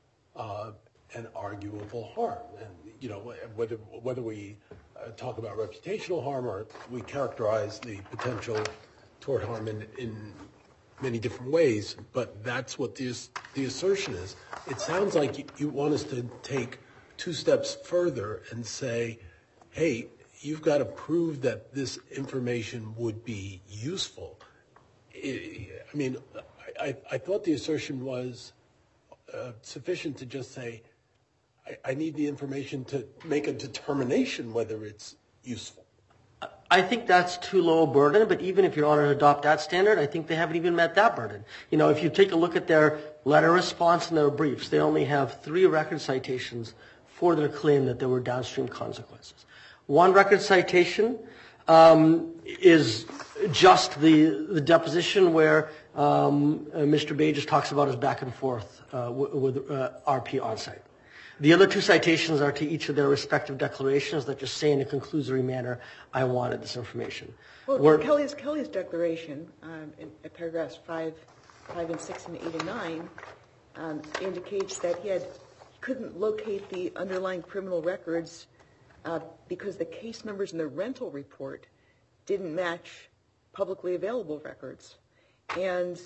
an arguable harm. And, you know, whether we talk about reputational harm or we characterize the potential tort harm in many different ways, but that's what the assertion is. It sounds like you want us to take two steps further and say, hey, you've got to prove that this information would be useful. I mean, I thought the assertion was sufficient to just say, I need the information to make a determination whether it's useful. I think that's too low a burden, but even if Your Honor adopt that standard, I think they haven't even met that burden. You know, if you take a look at their letter response and their briefs, they only have 3 record citations for their claim that there were downstream consequences. One record citation is just the deposition where Mr. Bay just talks about his back and forth with RP on site. The other 2 citations are to each of their respective declarations that just say in a conclusory manner, I wanted this information. Well, Kelly's declaration in paragraphs 5 and 6 and 8 and 9 indicates that he couldn't locate the underlying criminal records because the case numbers in the rental report didn't match publicly available records. And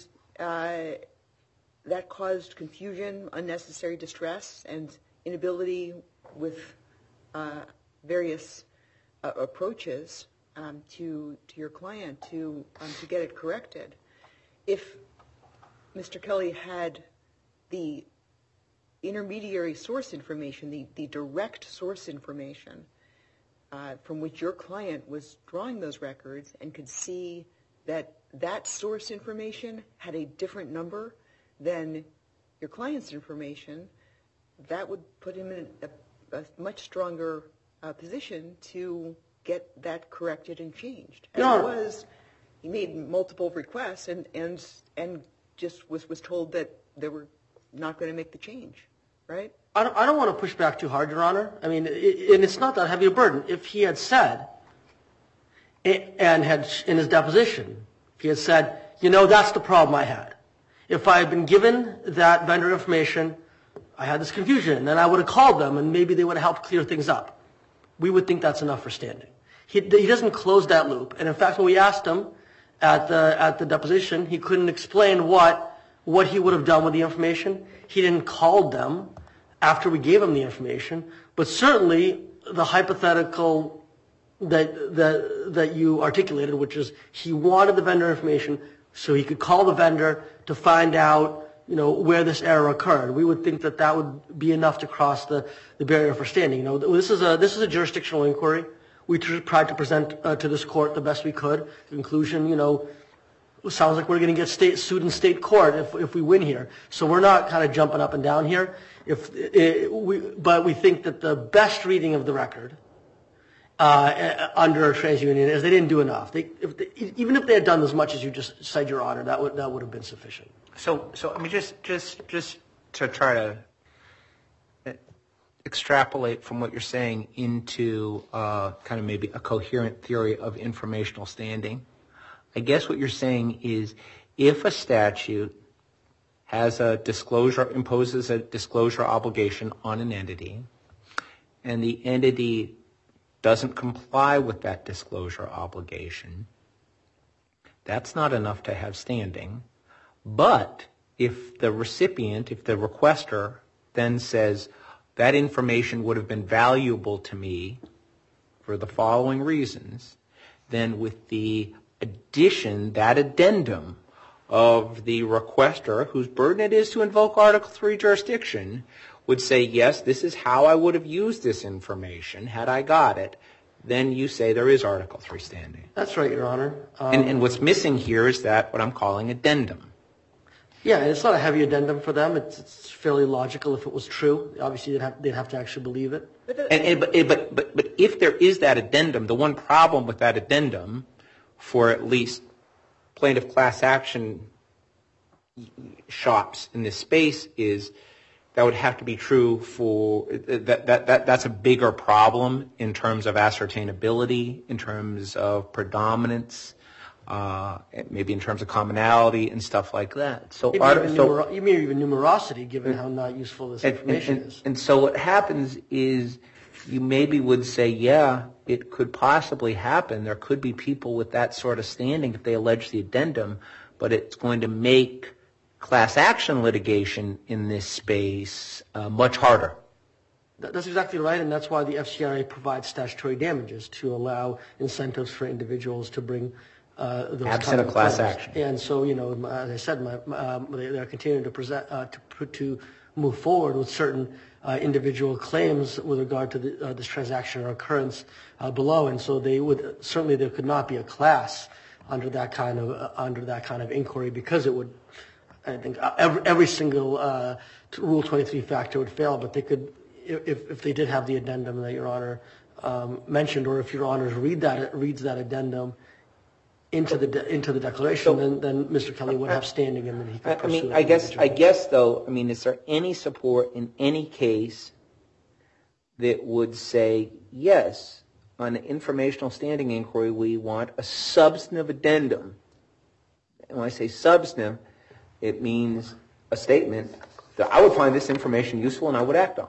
that caused confusion, unnecessary distress, and inability with various approaches to your client to get it corrected. If Mr. Kelly had the intermediary source information, the direct source information from which your client was drawing those records and could see that that source information had a different number than your client's information, that would put him in a much stronger position to get that corrected and changed. As it was, he made multiple requests and just was told that they were not going to make the change, right? I don't want to push back too hard, Your Honor. I mean, and it's not that heavy a burden. If he had said, and had in his deposition, if he had said, that's the problem I had. If I had been given that vendor information, I had this confusion, then I would have called them, and maybe they would have helped clear things up. We would think that's enough for standing. He doesn't close that loop. And in fact, when we asked him at the deposition, he couldn't explain what he would have done with the information. He didn't call them after we gave him the information. But certainly the hypothetical that you articulated, which is he wanted the vendor information so he could call the vendor to find out, where this error occurred. We would think that would be enough to cross the barrier for standing. This is a jurisdictional inquiry. We tried to present to this court the best we could. Conclusion, it sounds like we're going to get sued in state court if we win here. So we're not kind of jumping up and down here. But we think that the best reading of the record under TransUnion is they didn't do enough. Even if they had done as much as you just said, Your Honor, that would have been sufficient. So I mean, just to try to extrapolate from what you're saying into kind of maybe a coherent theory of informational standing. I guess what you're saying is if a statute imposes a disclosure obligation on an entity, and the entity doesn't comply with that disclosure obligation, that's not enough to have standing. But if the requester then says that information would have been valuable to me for the following reasons, then with the that addendum of the requester, whose burden it is to invoke Article 3 jurisdiction, would say, yes, this is how I would have used this information had I got it, then you say there is Article 3 standing. That's right, Your Honor. And what's missing here is that what I'm calling addendum. Yeah, and it's not a heavy addendum for them. It's fairly logical if it was true. Obviously, they'd have to actually believe it. But if there is that addendum, the one problem with that addendum for at least plaintiff class action shops in this space is that would have to be true for that's a bigger problem in terms of ascertainability, in terms of predominance, maybe in terms of commonality and stuff like that. So you mean even numerosity, given how not useful this information is. And so what happens is you maybe would say, yeah, it could possibly happen. There could be people with that sort of standing if they allege the addendum, but it's going to make class action litigation in this space much harder. That's exactly right, and that's why the FCRA provides statutory damages to allow incentives for individuals to bring those absent of class action. And so, as I said, they're continuing to move forward with certain individual claims with regard to this transaction or occurrence below, and so there could not be a class under that kind of inquiry, because it would, I think, every single Rule 23 factor would fail. But they could, if they did have the addendum that Your Honor mentioned, or if Your Honor reads that addendum into the declaration, then Mr. Kelly would have standing, and then he could pursue it. I guess though, is there any support in any case that would say, yes, on an informational standing inquiry, we want a substantive addendum? And when I say substantive, it means a statement that I would find this information useful and I would act on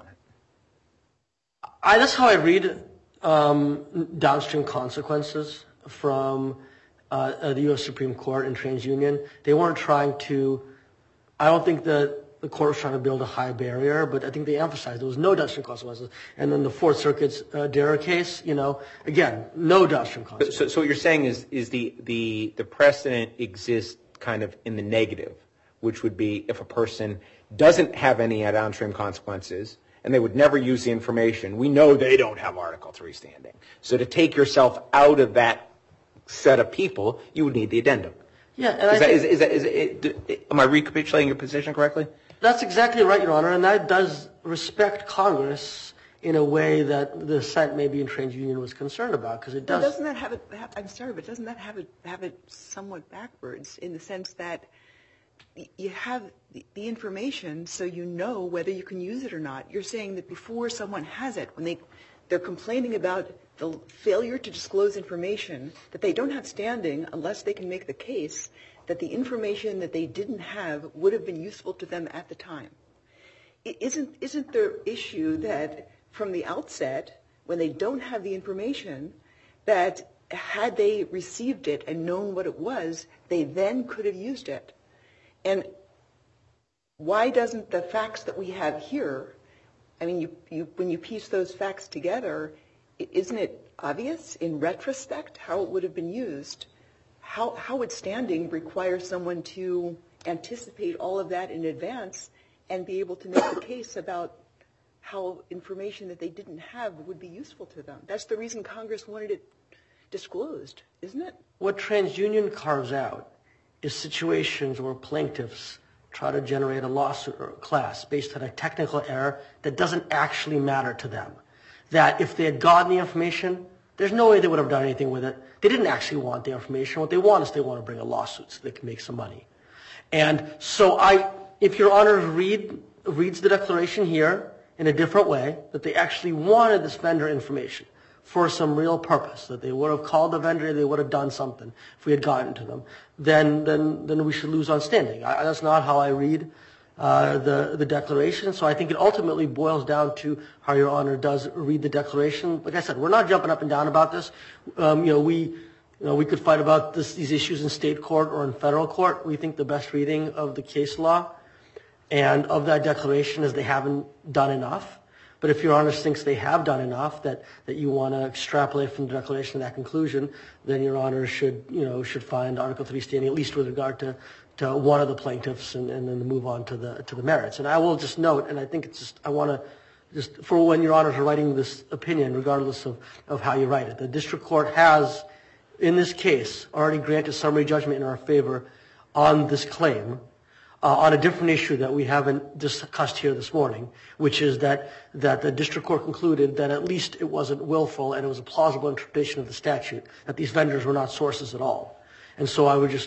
it. That's how I read downstream consequences from the U.S. Supreme Court and TransUnion. They weren't trying to, I don't think that the court was trying to build a high barrier, but I think they emphasized there was no downstream consequences. And then the Fourth Circuit's Dara case, again, no downstream consequences. So what you're saying is the precedent exists kind of in the negative, which would be if a person doesn't have any downstream consequences and they would never use the information, we know they don't have Article 3 standing. So to take yourself out of that set of people, you would need the addendum. Yeah, and am I recapitulating your position correctly? That's exactly right, Your Honor, and that does respect Congress in a way that the dissent maybe in TransUnion was concerned about, because it does. Doesn't that have it? I'm sorry, but doesn't that have it somewhat backwards in the sense that you have the information so you know whether you can use it or not. You're saying that before someone has it, when they're complaining about the failure to disclose information, that they don't have standing unless they can make the case that the information that they didn't have would have been useful to them at the time. Isn't the issue that from the outset, when they don't have the information, that had they received it and known what it was, they then could have used it? And why doesn't the facts that we have here, I mean, when you piece those facts together, isn't it obvious in retrospect how it would have been used? How would standing require someone to anticipate all of that in advance and be able to make the case about how information that they didn't have would be useful to them? That's the reason Congress wanted it disclosed, isn't it? What TransUnion carves out is situations where plaintiffs try to generate a lawsuit or a class based on a technical error that doesn't actually matter to them. That if they had gotten the information, there's no way they would have done anything with it. They didn't actually want the information. What they want is they want to bring a lawsuit so they can make some money. And so if Your Honor reads the declaration here in a different way, that they actually wanted this vendor information for some real purpose, that they would have called the vendor, they would have done something if we had gotten to them, then we should lose on standing. That's not how I read the declaration. So I think it ultimately boils down to how Your Honor does read the declaration. Like I said, we're not jumping up and down about this. We could fight about these issues in state court or in federal court. We think the best reading of the case law and of that declaration is they haven't done enough. But if Your Honor thinks they have done enough, that you want to extrapolate from the declaration to that conclusion, then Your Honor should find Article 3 standing, at least with regard to one of the plaintiffs, and then move on to the merits. And I will just note, and I think I want to just, for when Your Honors are writing this opinion, regardless of how you write it, the district court has, in this case, already granted summary judgment in our favor on this claim, on a different issue that we haven't discussed here this morning, which is that the district court concluded that at least it wasn't willful and it was a plausible interpretation of the statute, that these vendors were not sources at all. And so I would just,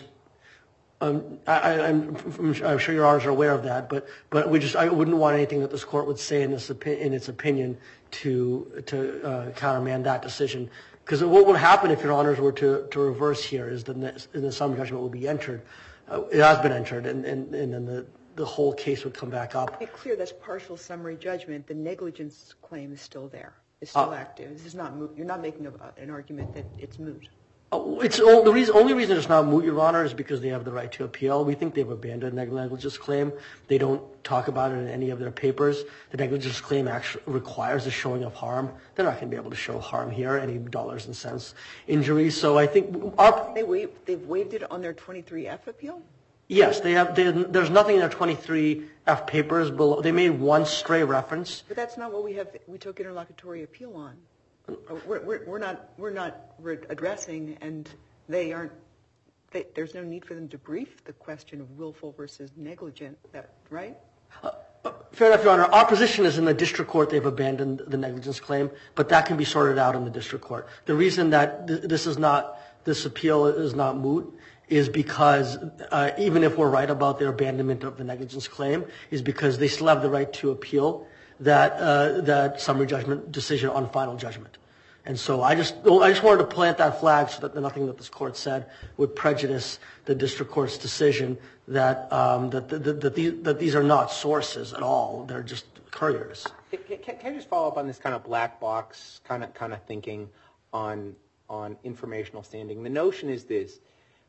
I'm sure Your Honors are aware of that, but I wouldn't want anything that this court would say in its opinion to countermand that decision. Because what would happen if Your Honors were to reverse here is the summary judgment will be entered. It has been entered, and then the whole case would come back up. To be clear, that's partial summary judgment. The negligence claim is still there. It's still active. This is not moot. You're not making an argument that it's moot. The only reason it's not moot, Your Honor, is because they have the right to appeal. We think they've abandoned the negligence claim. They don't talk about it in any of their papers. The negligence claim actually requires a showing of harm. They're not going to be able to show harm here, any dollars and cents injury. So I think they've waived it on their 23F appeal? Yes, they have. There's nothing in their 23F papers below. They made one stray reference. But that's not what we took interlocutory appeal on. We're not addressing, and they aren't. There's no need for them to brief the question of willful versus negligent. Right? Fair enough, Your Honor. Our position is in the district court they've abandoned the negligence claim, but that can be sorted out in the district court. The reason that this appeal is not moot is because even if we're right about their abandonment of the negligence claim, is because they still have the right to appeal that summary judgment decision on final judgment. And so I just wanted to plant that flag so that nothing that this court said would prejudice the district court's decision that these are not sources at all. They're just couriers. Can I just follow up on this kind of black box kind of thinking on informational standing? The notion is this: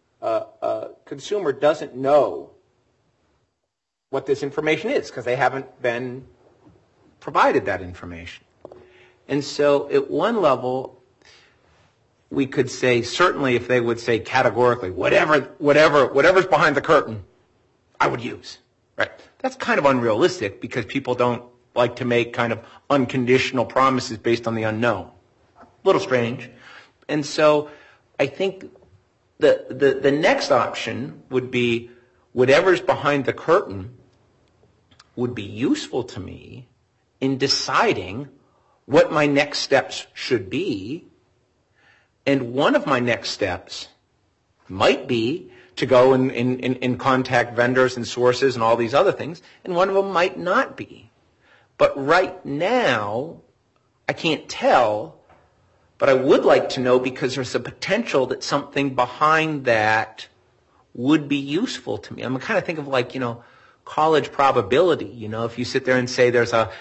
a consumer doesn't know what this information is because they haven't been provided that information. And so at one level, we could say, certainly if they would say categorically, whatever's behind the curtain, I would use. Right? That's kind of unrealistic because people don't like to make kind of unconditional promises based on the unknown. A little strange. And so I think the next option would be whatever's behind the curtain would be useful to me in deciding what my next steps should be. And one of my next steps might be to go and contact vendors and sources and all these other things, and one of them might not be. But right now, I can't tell, but I would like to know because there's a potential that something behind that would be useful to me. I'm kind of think of like, college probability. If you sit there and say there's a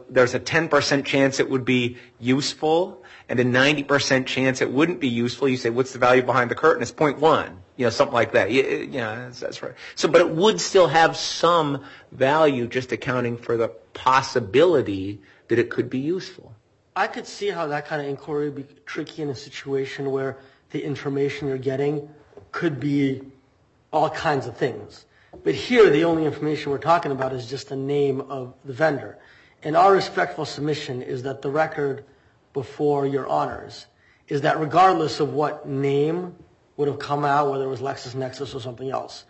10% chance it would be useful and a 90% chance it wouldn't be useful, you say, what's the value behind the curtain? It's 0.1, something like that. That's right. So, but it would still have some value just accounting for the possibility that it could be useful. I could see how that kind of inquiry would be tricky in a situation where the information you're getting could be all kinds of things. But here, the only information we're talking about is just the name of the vendor. And our respectful submission is that the record before your honors is that regardless of what name would have come out, whether it was LexisNexis or something else,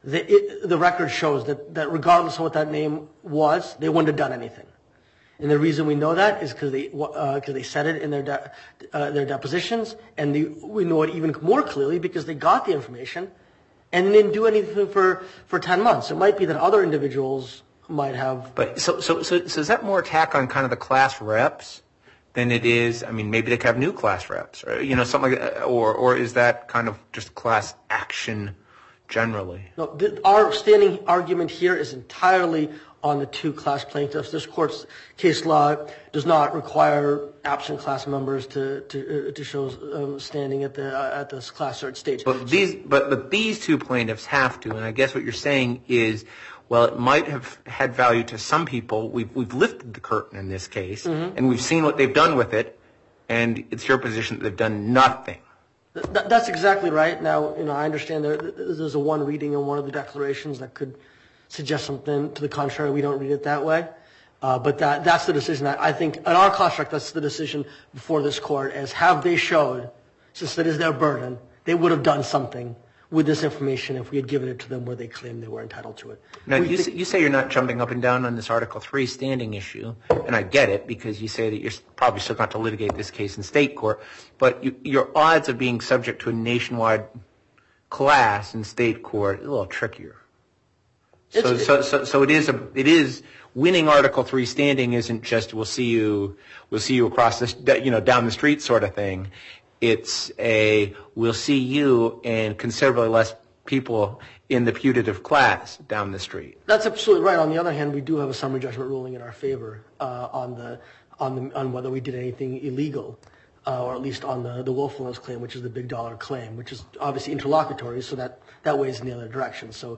the record shows that regardless of what that name was, they wouldn't have done anything. And the reason we know that is because they said it in their depositions, and we know it even more clearly because they got the information and didn't do anything for 10 months. It might be that other individuals might have. But so is that more attack on kind of the class reps than it is? I mean, maybe they could have new class reps, or something like that, or is that kind of just class action generally? No, our standing argument here is entirely on the two class plaintiffs. This court's case law does not require absent class members to show standing at this class cert stage. But these two plaintiffs have to, and I guess what you're saying is, well, it might have had value to some people. We've lifted the curtain in this case, and we've seen what they've done with it, and it's your position that they've done nothing. That's exactly right. Now, I understand there's a one reading in one of the declarations that could suggest something to the contrary. We don't read it that way. But that's the decision. I think in our construct, that's the decision before this court, as have they showed, since that is their burden, they would have done something with this information if we had given it to them where they claimed they were entitled to it. Now, you say you're not jumping up and down on this Article 3 standing issue, and I get it because you say that you're probably still going to litigate this case in state court, but your odds of being subject to a nationwide class in state court is a little trickier. So it is winning Article 3 standing isn't just we'll see you across this down the street sort of thing. It's we'll see you and considerably less people in the putative class down the street. That's absolutely right. On the other hand, we do have a summary judgment ruling in our favor on whether we did anything illegal, or at least on the willfulness claim, which is the big dollar claim, which is obviously interlocutory, so that weighs in the other direction. So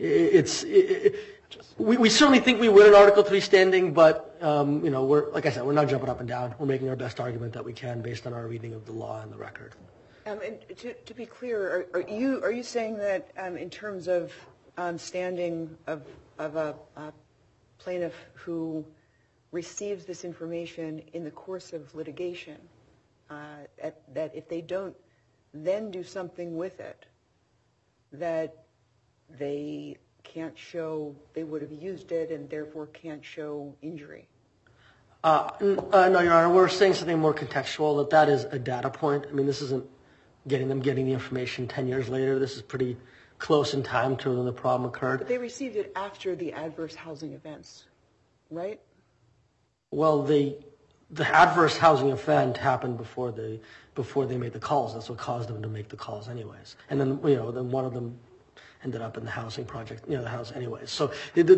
we certainly think we win an Article 3 standing, but we're, like I said, we're not jumping up and down. We're making our best argument that we can based on our reading of the law and the record. And to be clear, are you saying that in terms of standing of a plaintiff who receives this information in the course of litigation, that if they don't then do something with it, that they can't show they would have used it and therefore can't show injury? No, Your Honor, we're saying something more contextual, that is a data point. I mean, this isn't getting the information 10 years later. This is pretty close in time to when the problem occurred. But they received it after the adverse housing events, right? Well, the adverse housing event happened before they made the calls. That's what caused them to make the calls anyways. And then, then one of them ended up in the housing project, the house anyways. So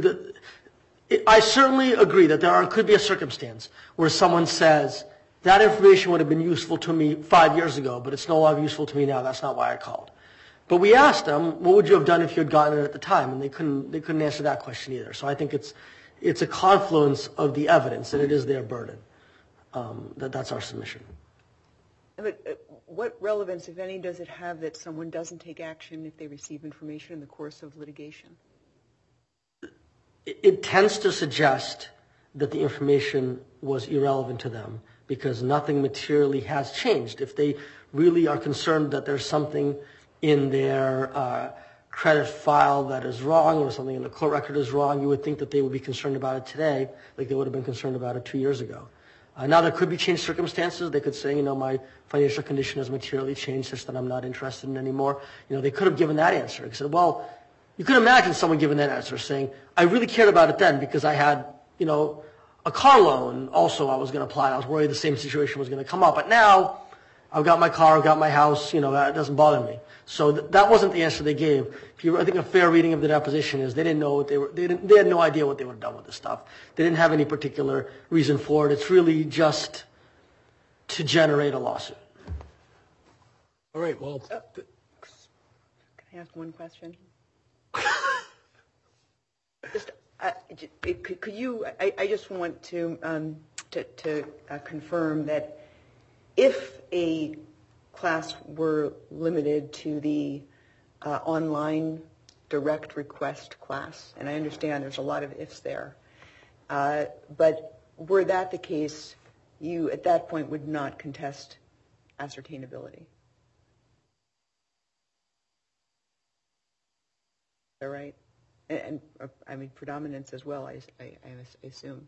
I certainly agree that could be a circumstance where someone says, that information would have been useful to me 5 years ago, but it's no longer useful to me now. That's not why I called. But we asked them, what would you have done if you had gotten it at the time? And they couldn't answer that question either. So I think it's a confluence of the evidence, and it is their burden. That's our submission. But what relevance, if any, does it have that someone doesn't take action if they receive information in the course of litigation? It tends to suggest that the information was irrelevant to them because nothing materially has changed. If they really are concerned that there's something in their credit file that is wrong or something in the court record is wrong, you would think that they would be concerned about it today like they would have been concerned about it 2 years ago. Now there could be changed circumstances. They could say, my financial condition has materially changed such that I'm not interested in anymore. They could have given that answer. They said, well, you could imagine someone giving that answer saying, I really cared about it then because I had, a car loan also I was going to apply. I was worried the same situation was going to come up. But now I've got my car, I've got my house, that doesn't bother me. So that wasn't the answer they gave. I think a fair reading of the deposition is they didn't know what they had no idea what they would have done with this stuff. They didn't have any particular reason for it. It's really just to generate a lawsuit. All right, well. Can I ask one question? Could you? I just want to confirm that if a class were limited to the online direct request class, and I understand there's a lot of ifs there, but were that the case, you at that point would not contest ascertainability. Is that right? And I mean predominance as well, I assume.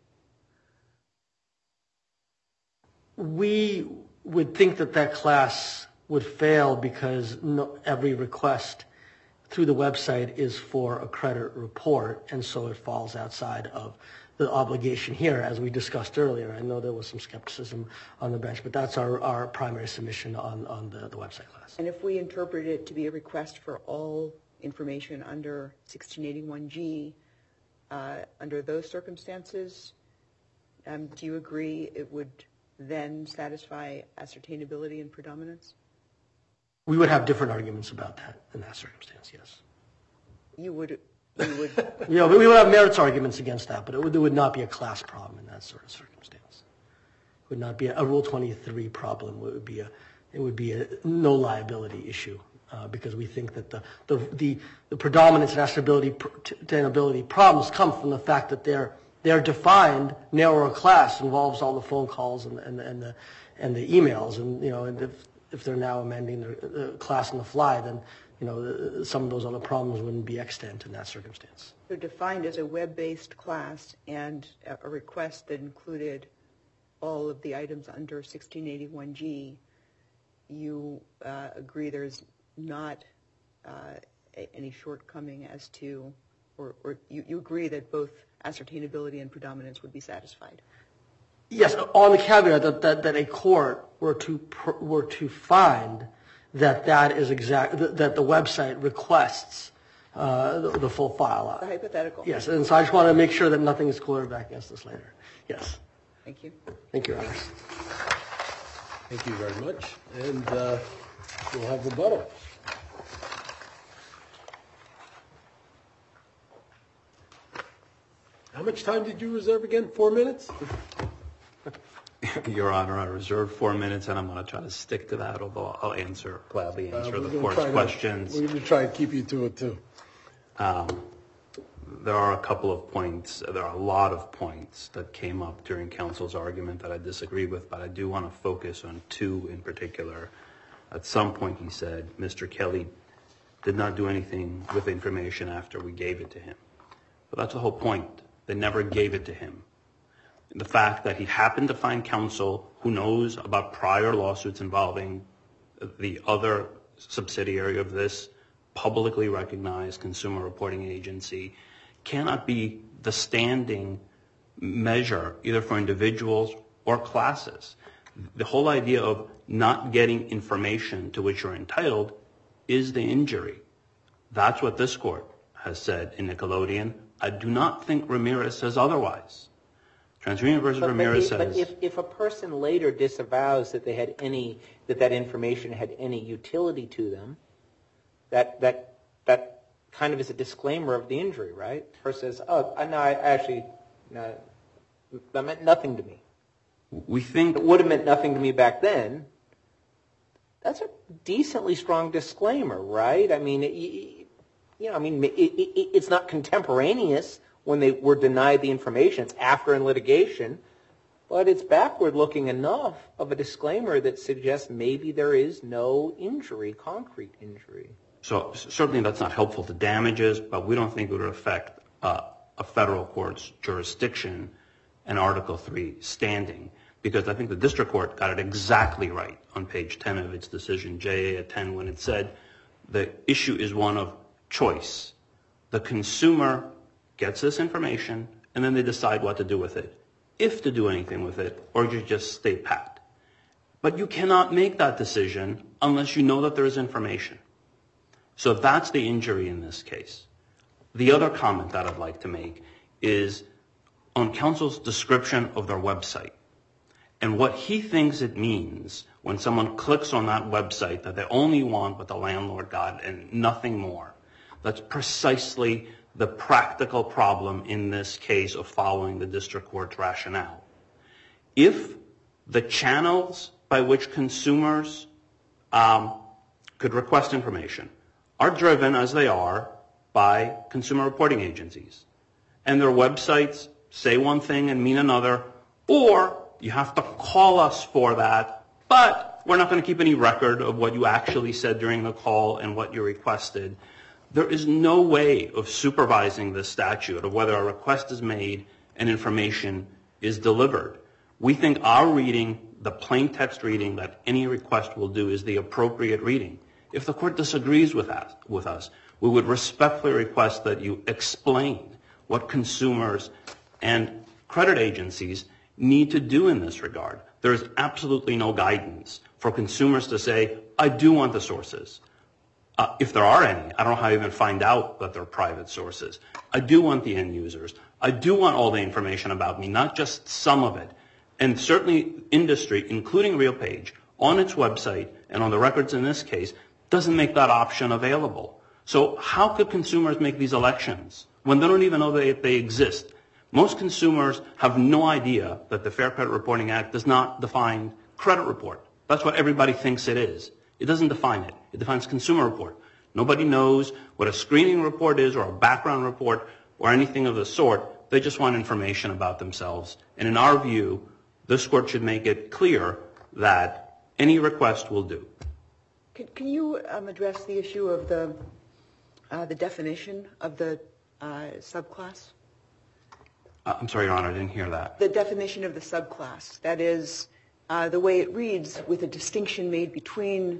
We would think that class would fail because every request through the website is for a credit report, and so it falls outside of the obligation here, as we discussed earlier. I know there was some skepticism on the bench, but that's our primary submission on the website class. And if we interpret it to be a request for all information under 1681G, under those circumstances, do you agree it would then satisfy ascertainability and predominance? We would have different arguments about that in that circumstance, yes. You would. Yeah, we would have merits arguments against that, but there would not be a class problem in that sort of circumstance. It would not be a Rule 23 problem. It would be a no liability issue. Because we think that the predominance and ascertainability problems come from the fact that their defined narrower class involves all the phone calls and the emails, and if they're now amending the class on the fly, then some of those other problems wouldn't be extant in that circumstance. They're defined as a web-based class and a request that included all of the items under 1681G. You agree there's not any shortcoming as to, or you agree that both ascertainability and predominance would be satisfied? Yes, on the caveat that a court were to find that is that the website requests the full file. The hypothetical. Yes, and so I just want to make sure that nothing is quoted back against us later. Yes. Thank you. Thank you, Your Honor. Thank you very much. And we'll have rebuttal. How much time did you reserve again? 4 minutes? Your Honor, I reserved 4 minutes, and I'm going to try to stick to that, although I'll gladly answer the court's questions. We're going to try and keep you to it, too. There are a couple of points. There are a lot of points that came up during counsel's argument that I disagree with, but I do want to focus on two in particular. At some point he said Mr. Kelly did not do anything with information after we gave it to him. But that's the whole point. They never gave it to him. The fact that he happened to find counsel who knows about prior lawsuits involving the other subsidiary of this publicly recognized consumer reporting agency cannot be the standing measure either for individuals or classes. The whole idea of not getting information to which you're entitled is the injury. That's what this court has said in Nickelodeon. I do not think Ramirez says otherwise. TransUnion versus Ramirez says. But if a person later disavows that they had that information had any utility to them, that kind of is a disclaimer of the injury, right? The person says, that meant nothing to me. We think it would have meant nothing to me back then. That's a decently strong disclaimer, right? I mean, it's not contemporaneous when they were denied the information. It's after in litigation, but it's backward-looking enough of a disclaimer that suggests maybe there is no injury, concrete injury. So certainly that's not helpful to damages, but we don't think it would affect a federal court's jurisdiction and Article III standing. because I think the district court got it exactly right on page 10 of its decision, JA at 10, when it said the issue is one of choice. The consumer gets this information, and then they decide what to do with it, if to do anything with it, or you just stay pat. But you cannot make that decision unless you know that there is information. So that's the injury in this case. The other comment that I'd like to make is on counsel's description of their website and what he thinks it means when someone clicks on that website that they only want what the landlord got and nothing more. That's precisely the practical problem in this case of following the district court's rationale. If the channels by which consumers could request information are driven, as they are, by consumer reporting agencies, and their websites say one thing and mean another, or you have to call us for that, but we're not going to keep any record of what you actually said during the call and what you requested. There is no way of supervising this statute of whether a request is made and information is delivered. We think our reading, the plain text reading that any request will do, is the appropriate reading. If the court disagrees with us, we would respectfully request that you explain what consumers and credit agencies need to do in this regard. There is absolutely no guidance for consumers to say, I do want the sources. If there are any, I don't know how you even find out that they're private sources. I do want the end users. I do want all the information about me, not just some of it. And certainly industry, including RealPage, on its website and on the records in this case, doesn't make that option available. So how could consumers make these elections when they don't even know that they exist? Most consumers have no idea that the Fair Credit Reporting Act does not define credit report. That's what everybody thinks it is. It doesn't define it. It defines consumer report. Nobody knows what a screening report is or a background report or anything of the sort. They just want information about themselves. And in our view, this court should make it clear that any request will do. Can you address the issue of the definition of the subclass? I'm sorry, Your Honor, I didn't hear that. The definition of the subclass. That is, the way it reads, with a distinction made between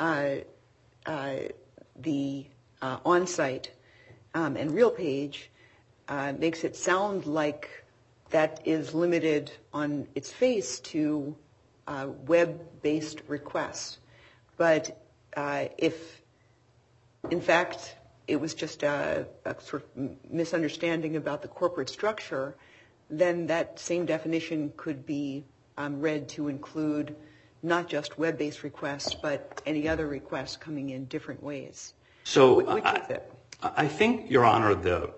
the on-site and RealPage, makes it sound like that is limited on its face to web-based requests. But if, in fact, it was just a sort of misunderstanding about the corporate structure, then that same definition could be read to include not just web-based requests, but any other requests coming in different ways. So Which is it? I think, Your Honor,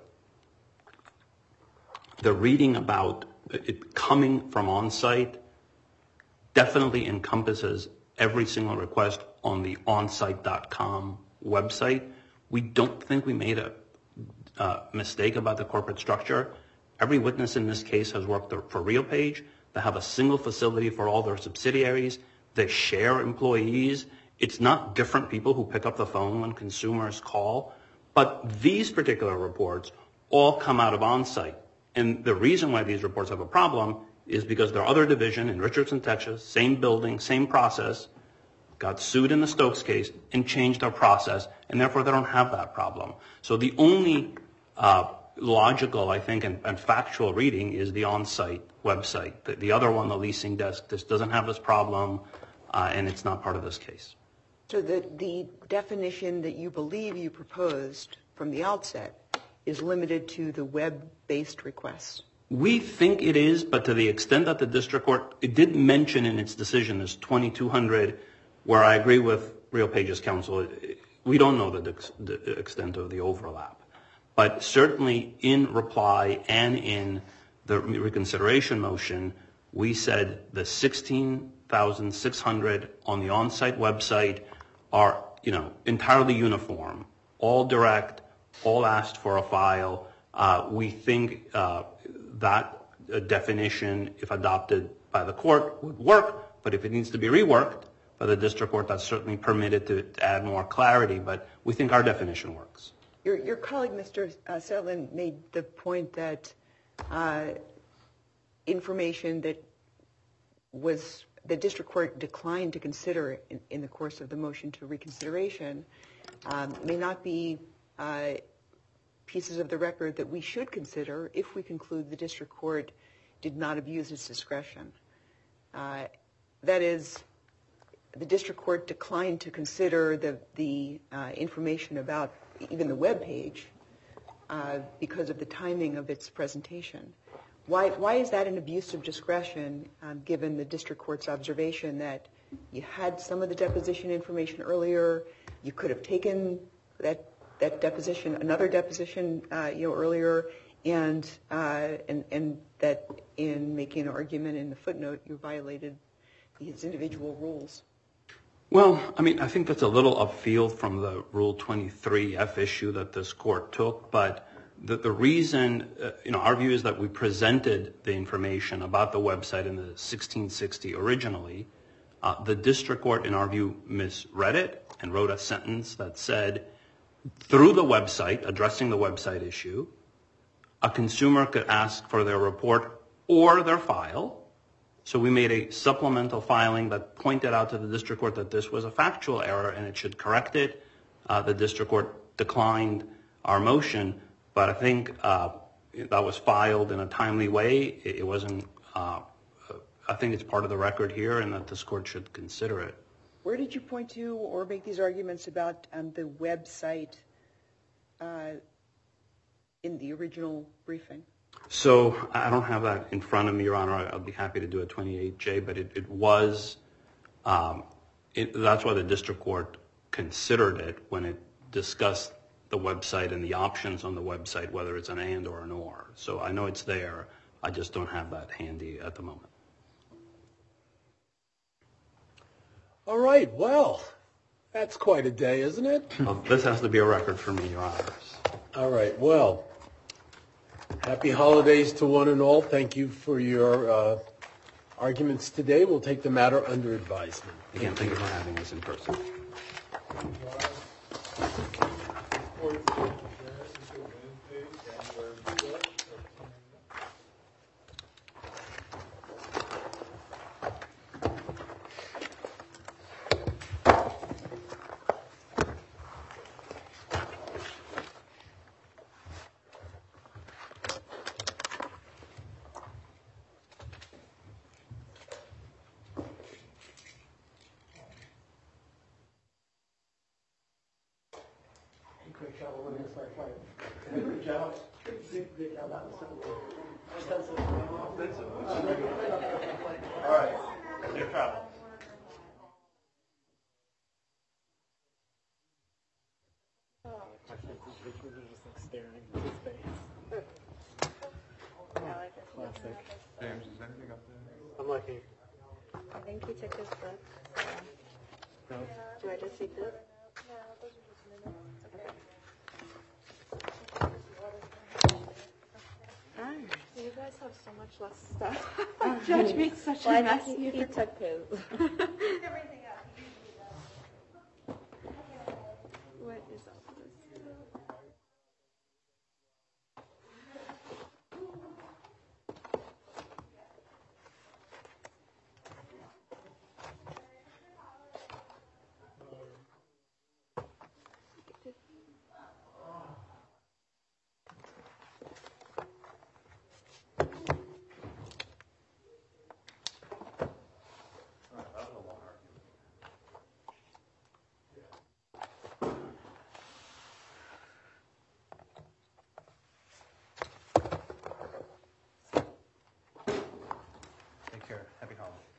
the reading about it coming from on-site definitely encompasses every single request on the onsite.com website. We don't think we made a mistake about the corporate structure. Every witness in this case has worked for RealPage. They have a single facility for all their subsidiaries. They share employees. It's not different people who pick up the phone when consumers call. But these particular reports all come out of on-site. And the reason why these reports have a problem is because their other division in Richardson, Texas, same building, same process, got sued in the Stokes case and changed their process, and therefore they don't have that problem. So the only logical, I think, and factual reading is the on-site website. The other one, the leasing desk, this doesn't have this problem, and it's not part of this case. So the definition that you believe you proposed from the outset is limited to the web-based requests? We think it is, but to the extent that the district court, it did mention in its decision this 2200, where I agree with RealPage's counsel, we don't know the extent of the overlap. But certainly in reply and in the reconsideration motion, we said the 16,600 on the on-site website are, entirely uniform, all direct, all asked for a file. We think that definition, if adopted by the court, would work, but if it needs to be reworked by the district court, that's certainly permitted to add more clarity, but we think our definition works. Your colleague, Mr. Setlin, made the point that information that the district court declined to consider in the course of the motion to reconsideration may not be pieces of the record that we should consider if we conclude the district court did not abuse its discretion. That is, the district court declined to consider the information about even the web page because of the timing of its presentation. Why is that an abuse of discretion, given the district court's observation that you had some of the deposition information earlier, you could have taken that deposition, another deposition, earlier, and that in making an argument in the footnote, you violated these individual rules? Well, I mean, I think that's a little upfield from the Rule 23F issue that this court took, but the reason, our view is that we presented the information about the website in the 1660 originally. The district court, in our view, misread it and wrote a sentence that said, through the website, addressing the website issue, a consumer could ask for their report or their file. So we made a supplemental filing that pointed out to the district court that this was a factual error and it should correct it. The district court declined our motion, but I think that was filed in a timely way. It wasn't, I think it's part of the record here and that this court should consider it. Where did you point to or make these arguments about the website in the original briefing? So I don't have that in front of me, Your Honor. I'll be happy to do a 28J, but it was, that's why the district court considered it when it discussed the website and the options on the website, whether it's an and or an or. So I know it's there. I just don't have that handy at the moment. All right, well, that's quite a day, isn't it? Well, this has to be a record for me, Your Honors. All right, well, happy holidays to one and all. Thank you for your arguments today. We'll take the matter under advisement. Again, thank you for having us in person. Great job on this last fight. Great job. Great job. That was All right. Safe travel. Classic. James, is anything up there? I'm lucky. I think he took his book. No. Do I just read this? You guys have so much less stuff. Judge makes such a mess. He took his. What is up with this? Take care. Happy holidays.